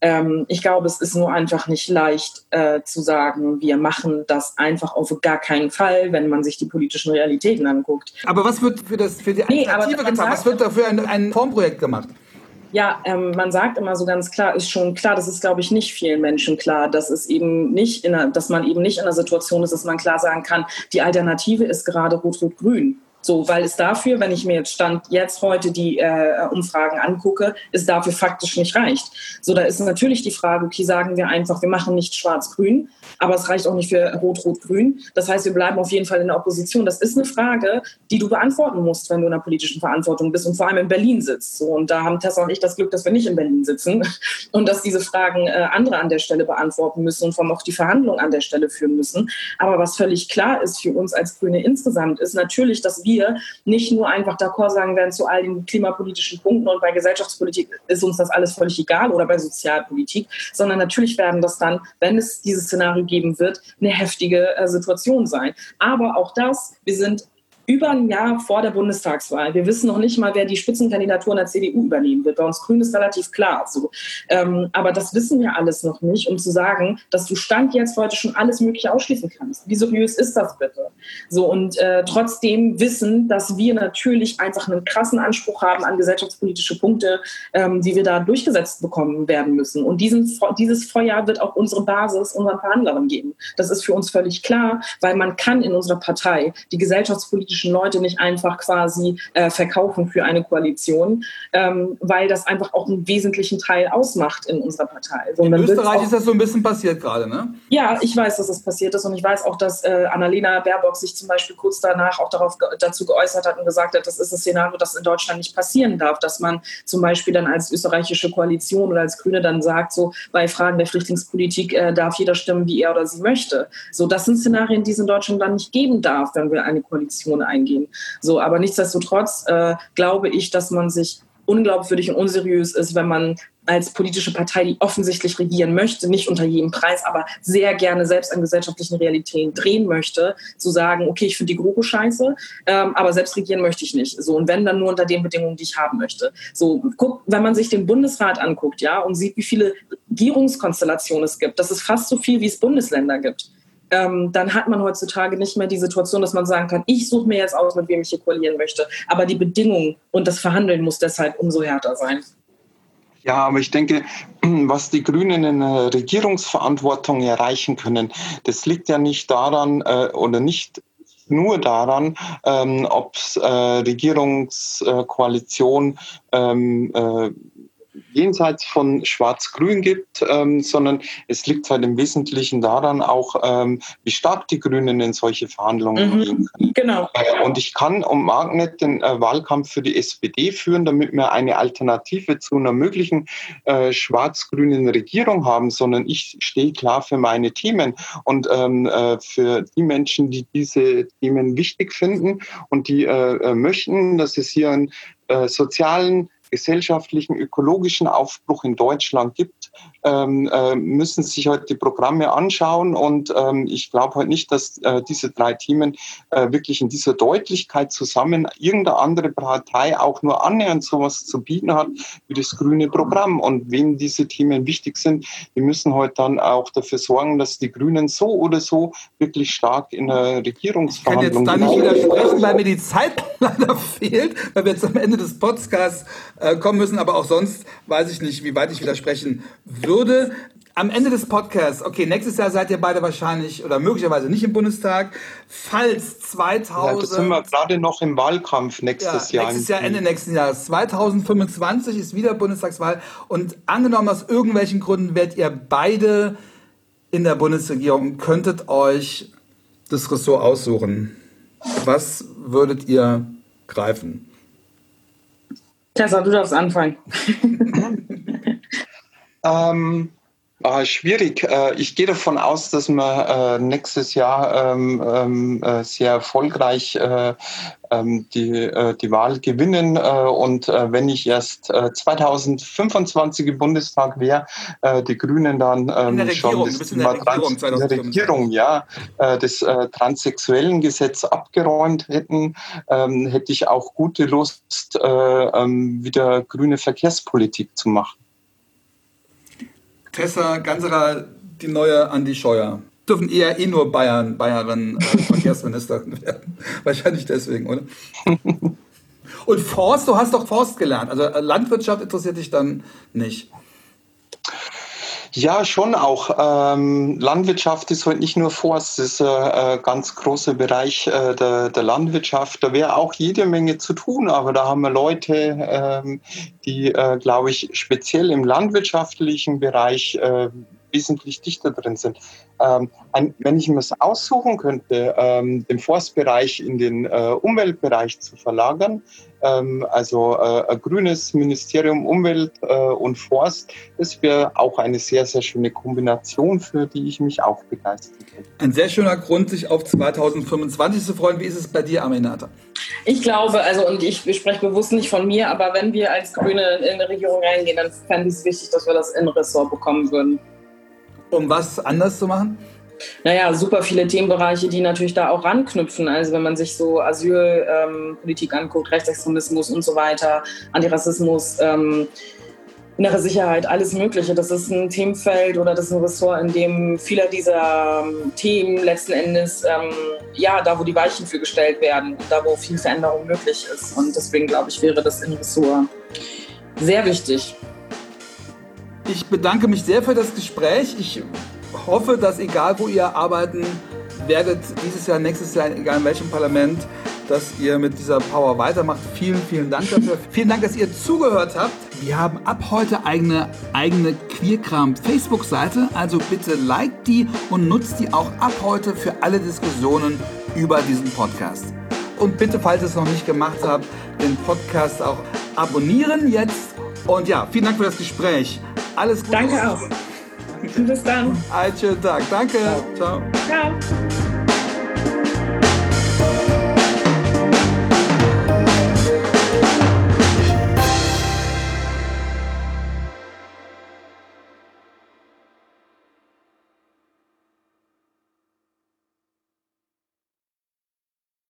Ich glaube, es ist nur einfach nicht leicht zu sagen, wir machen das einfach auf gar keinen Fall, wenn man sich die politischen Realitäten anguckt. Aber was wird für die Alternative getan? Was wird dafür ein Formprojekt gemacht? Ja, man sagt immer so ganz klar, ist schon klar, das ist, glaube ich, nicht vielen Menschen klar, dass es eben nicht dass man eben nicht in einer Situation ist, dass man klar sagen kann, die Alternative ist gerade Rot-Rot-Grün. So, weil es dafür, wenn ich mir jetzt heute die Umfragen angucke, es dafür faktisch nicht reicht. So, da ist natürlich die Frage, okay, sagen wir einfach, wir machen nicht schwarz-grün, aber es reicht auch nicht für rot-rot-grün. Das heißt, wir bleiben auf jeden Fall in der Opposition. Das ist eine Frage, die du beantworten musst, wenn du in der politischen Verantwortung bist und vor allem in Berlin sitzt. So, und da haben Tessa und ich das Glück, dass wir nicht in Berlin sitzen und dass diese Fragen andere an der Stelle beantworten müssen und vor allem auch die Verhandlungen an der Stelle führen müssen. Aber was völlig klar ist für uns als Grüne insgesamt, ist natürlich, dass wir nicht nur einfach d'accord sagen werden zu all den klimapolitischen Punkten und bei Gesellschaftspolitik ist uns das alles völlig egal oder bei Sozialpolitik, sondern natürlich werden das dann, wenn es dieses Szenario geben wird, eine heftige Situation sein. Aber auch das, wir sind über ein Jahr vor der Bundestagswahl. Wir wissen noch nicht mal, wer die Spitzenkandidatur in der CDU übernehmen wird. Bei uns Grünen ist relativ klar. So. Aber das wissen wir alles noch nicht, um zu sagen, dass du Stand jetzt heute schon alles Mögliche ausschließen kannst. Wie seriös ist das bitte? So, und trotzdem wissen, dass wir natürlich einfach einen krassen Anspruch haben an gesellschaftspolitische Punkte, die wir da durchgesetzt bekommen werden müssen. Und dieses Feuer wird auch unsere Basis, unseren Verhandlern geben. Das ist für uns völlig klar, weil man kann in unserer Partei die gesellschaftspolitischen Leute nicht einfach quasi verkaufen für eine Koalition, weil das einfach auch einen wesentlichen Teil ausmacht in unserer Partei. So, in Österreich ist das so ein bisschen passiert gerade, ne? Ja, ich weiß, dass das passiert ist und ich weiß auch, dass Annalena Baerbock sich zum Beispiel kurz danach auch dazu geäußert hat und gesagt hat, das ist ein Szenario, das in Deutschland nicht passieren darf, dass man zum Beispiel dann als österreichische Koalition oder als Grüne dann sagt, so bei Fragen der Flüchtlingspolitik darf jeder stimmen, wie er oder sie möchte. So, das sind Szenarien, die es in Deutschland dann nicht geben darf, wenn wir eine Koalition eingehen. So, aber nichtsdestotrotz glaube ich, dass man sich unglaubwürdig und unseriös ist, wenn man als politische Partei, die offensichtlich regieren möchte, nicht unter jedem Preis, aber sehr gerne selbst an gesellschaftlichen Realitäten drehen möchte, zu sagen, okay, ich finde die GroKo scheiße, aber selbst regieren möchte ich nicht. So, und wenn, dann nur unter den Bedingungen, die ich haben möchte. So, wenn man sich den Bundesrat anguckt, ja, und sieht, wie viele Regierungskonstellationen es gibt, das ist fast so viel, wie es Bundesländer gibt. Dann hat man heutzutage nicht mehr die Situation, dass man sagen kann, ich suche mir jetzt aus, mit wem ich hier koalieren möchte. Aber die Bedingungen und das Verhandeln muss deshalb umso härter sein. Ja, aber ich denke, was die Grünen in der Regierungsverantwortung erreichen können, das liegt ja nicht daran oder nicht nur daran, ob es Regierungskoalition jenseits von Schwarz-Grün gibt, sondern es liegt halt im Wesentlichen daran auch, wie stark die Grünen in solche Verhandlungen gehen können. Genau. Und ich kann und mag nicht den Wahlkampf für die SPD führen, damit wir eine Alternative zu einer möglichen schwarz-grünen Regierung haben, sondern ich stehe klar für meine Themen und für die Menschen, die diese Themen wichtig finden und die möchten, dass es hier einen sozialen, gesellschaftlichen, ökologischen Aufbruch in Deutschland gibt, müssen sich heute die Programme anschauen. Und ich glaube heute nicht, dass diese 3 Themen wirklich in dieser Deutlichkeit zusammen irgendeine andere Partei auch nur annähernd sowas zu bieten hat wie das grüne Programm. Und wem diese Themen wichtig sind, die müssen heute dann auch dafür sorgen, dass die Grünen so oder so wirklich stark in der Regierungsverhandlung... Ich kann jetzt da nicht widersprechen, weil mir die Zeit leider fehlt, weil wir jetzt am Ende des Podcasts kommen müssen, aber auch sonst weiß ich nicht, wie weit ich widersprechen würde. Am Ende des Podcasts, okay, nächstes Jahr seid ihr beide wahrscheinlich oder möglicherweise nicht im Bundestag. Falls 2000... Ja, da sind wir gerade noch im Wahlkampf nächstes Jahr. Nächstes Jahr, Ende nächsten Jahres. 2025 ist wieder Bundestagswahl. Und angenommen, aus irgendwelchen Gründen werdet ihr beide in der Bundesregierung und könntet euch das Ressort aussuchen. Was würdet ihr greifen? Tessa, du darfst anfangen. Schwierig. Ich gehe davon aus, dass wir nächstes Jahr sehr erfolgreich die Wahl gewinnen. Und wenn ich erst 2025 im Bundestag wäre, die Grünen dann schon das Regierung, des transsexuellen Gesetz abgeräumt hätten, hätte ich auch gute Lust, wieder grüne Verkehrspolitik zu machen. Tessa Ganserer, die neue Andi Scheuer. Dürfen eher nur Bayern Verkehrsminister werden. Wahrscheinlich deswegen, oder? Und Forst, du hast doch Forst gelernt. Also Landwirtschaft interessiert dich dann nicht? Ja, schon auch. Landwirtschaft ist heute nicht nur Forst, das ist ein ganz großer Bereich der Landwirtschaft. Da wäre auch jede Menge zu tun, aber da haben wir Leute, die, glaube ich, speziell im landwirtschaftlichen Bereich wesentlich dichter drin sind. Wenn ich mir das aussuchen könnte, den Forstbereich in den Umweltbereich zu verlagern, also ein grünes Ministerium Umwelt und Forst, das wäre auch eine sehr, sehr schöne Kombination, für die ich mich auch begeistert hätte. Ein sehr schöner Grund, sich auf 2025 zu freuen. Wie ist es bei dir, Aminata? Ich glaube, und ich spreche bewusst nicht von mir, aber wenn wir als Grüne in eine Regierung reingehen, dann fände ich es wichtig, dass wir das Innenressort bekommen würden. Um was anders zu machen? Naja, super viele Themenbereiche, die natürlich da auch ranknüpfen. Also wenn man sich so Asylpolitik anguckt, Rechtsextremismus und so weiter, Antirassismus, innere Sicherheit, alles Mögliche. Das ist ein Themenfeld oder das ist ein Ressort, in dem viele dieser Themen letzten Endes, da wo die Weichen für gestellt werden, da wo viel Veränderung möglich ist. Und deswegen glaube ich, wäre das Innenressort sehr wichtig. Ich bedanke mich sehr für das Gespräch. Ich hoffe, dass egal wo ihr arbeiten werdet, dieses Jahr, nächstes Jahr, egal in welchem Parlament, dass ihr mit dieser Power weitermacht. Vielen, vielen Dank dafür. Vielen Dank, dass ihr zugehört habt. Wir haben ab heute eigene Queerkram Facebook-Seite, also bitte liked die und nutzt die auch ab heute für alle Diskussionen über diesen Podcast. Und bitte, falls ihr es noch nicht gemacht habt, den Podcast auch abonnieren jetzt. Und ja, vielen Dank für das Gespräch. Alles Gute. Danke auch. Bis dann. Einen schönen Tag. Danke. Ciao. Ciao.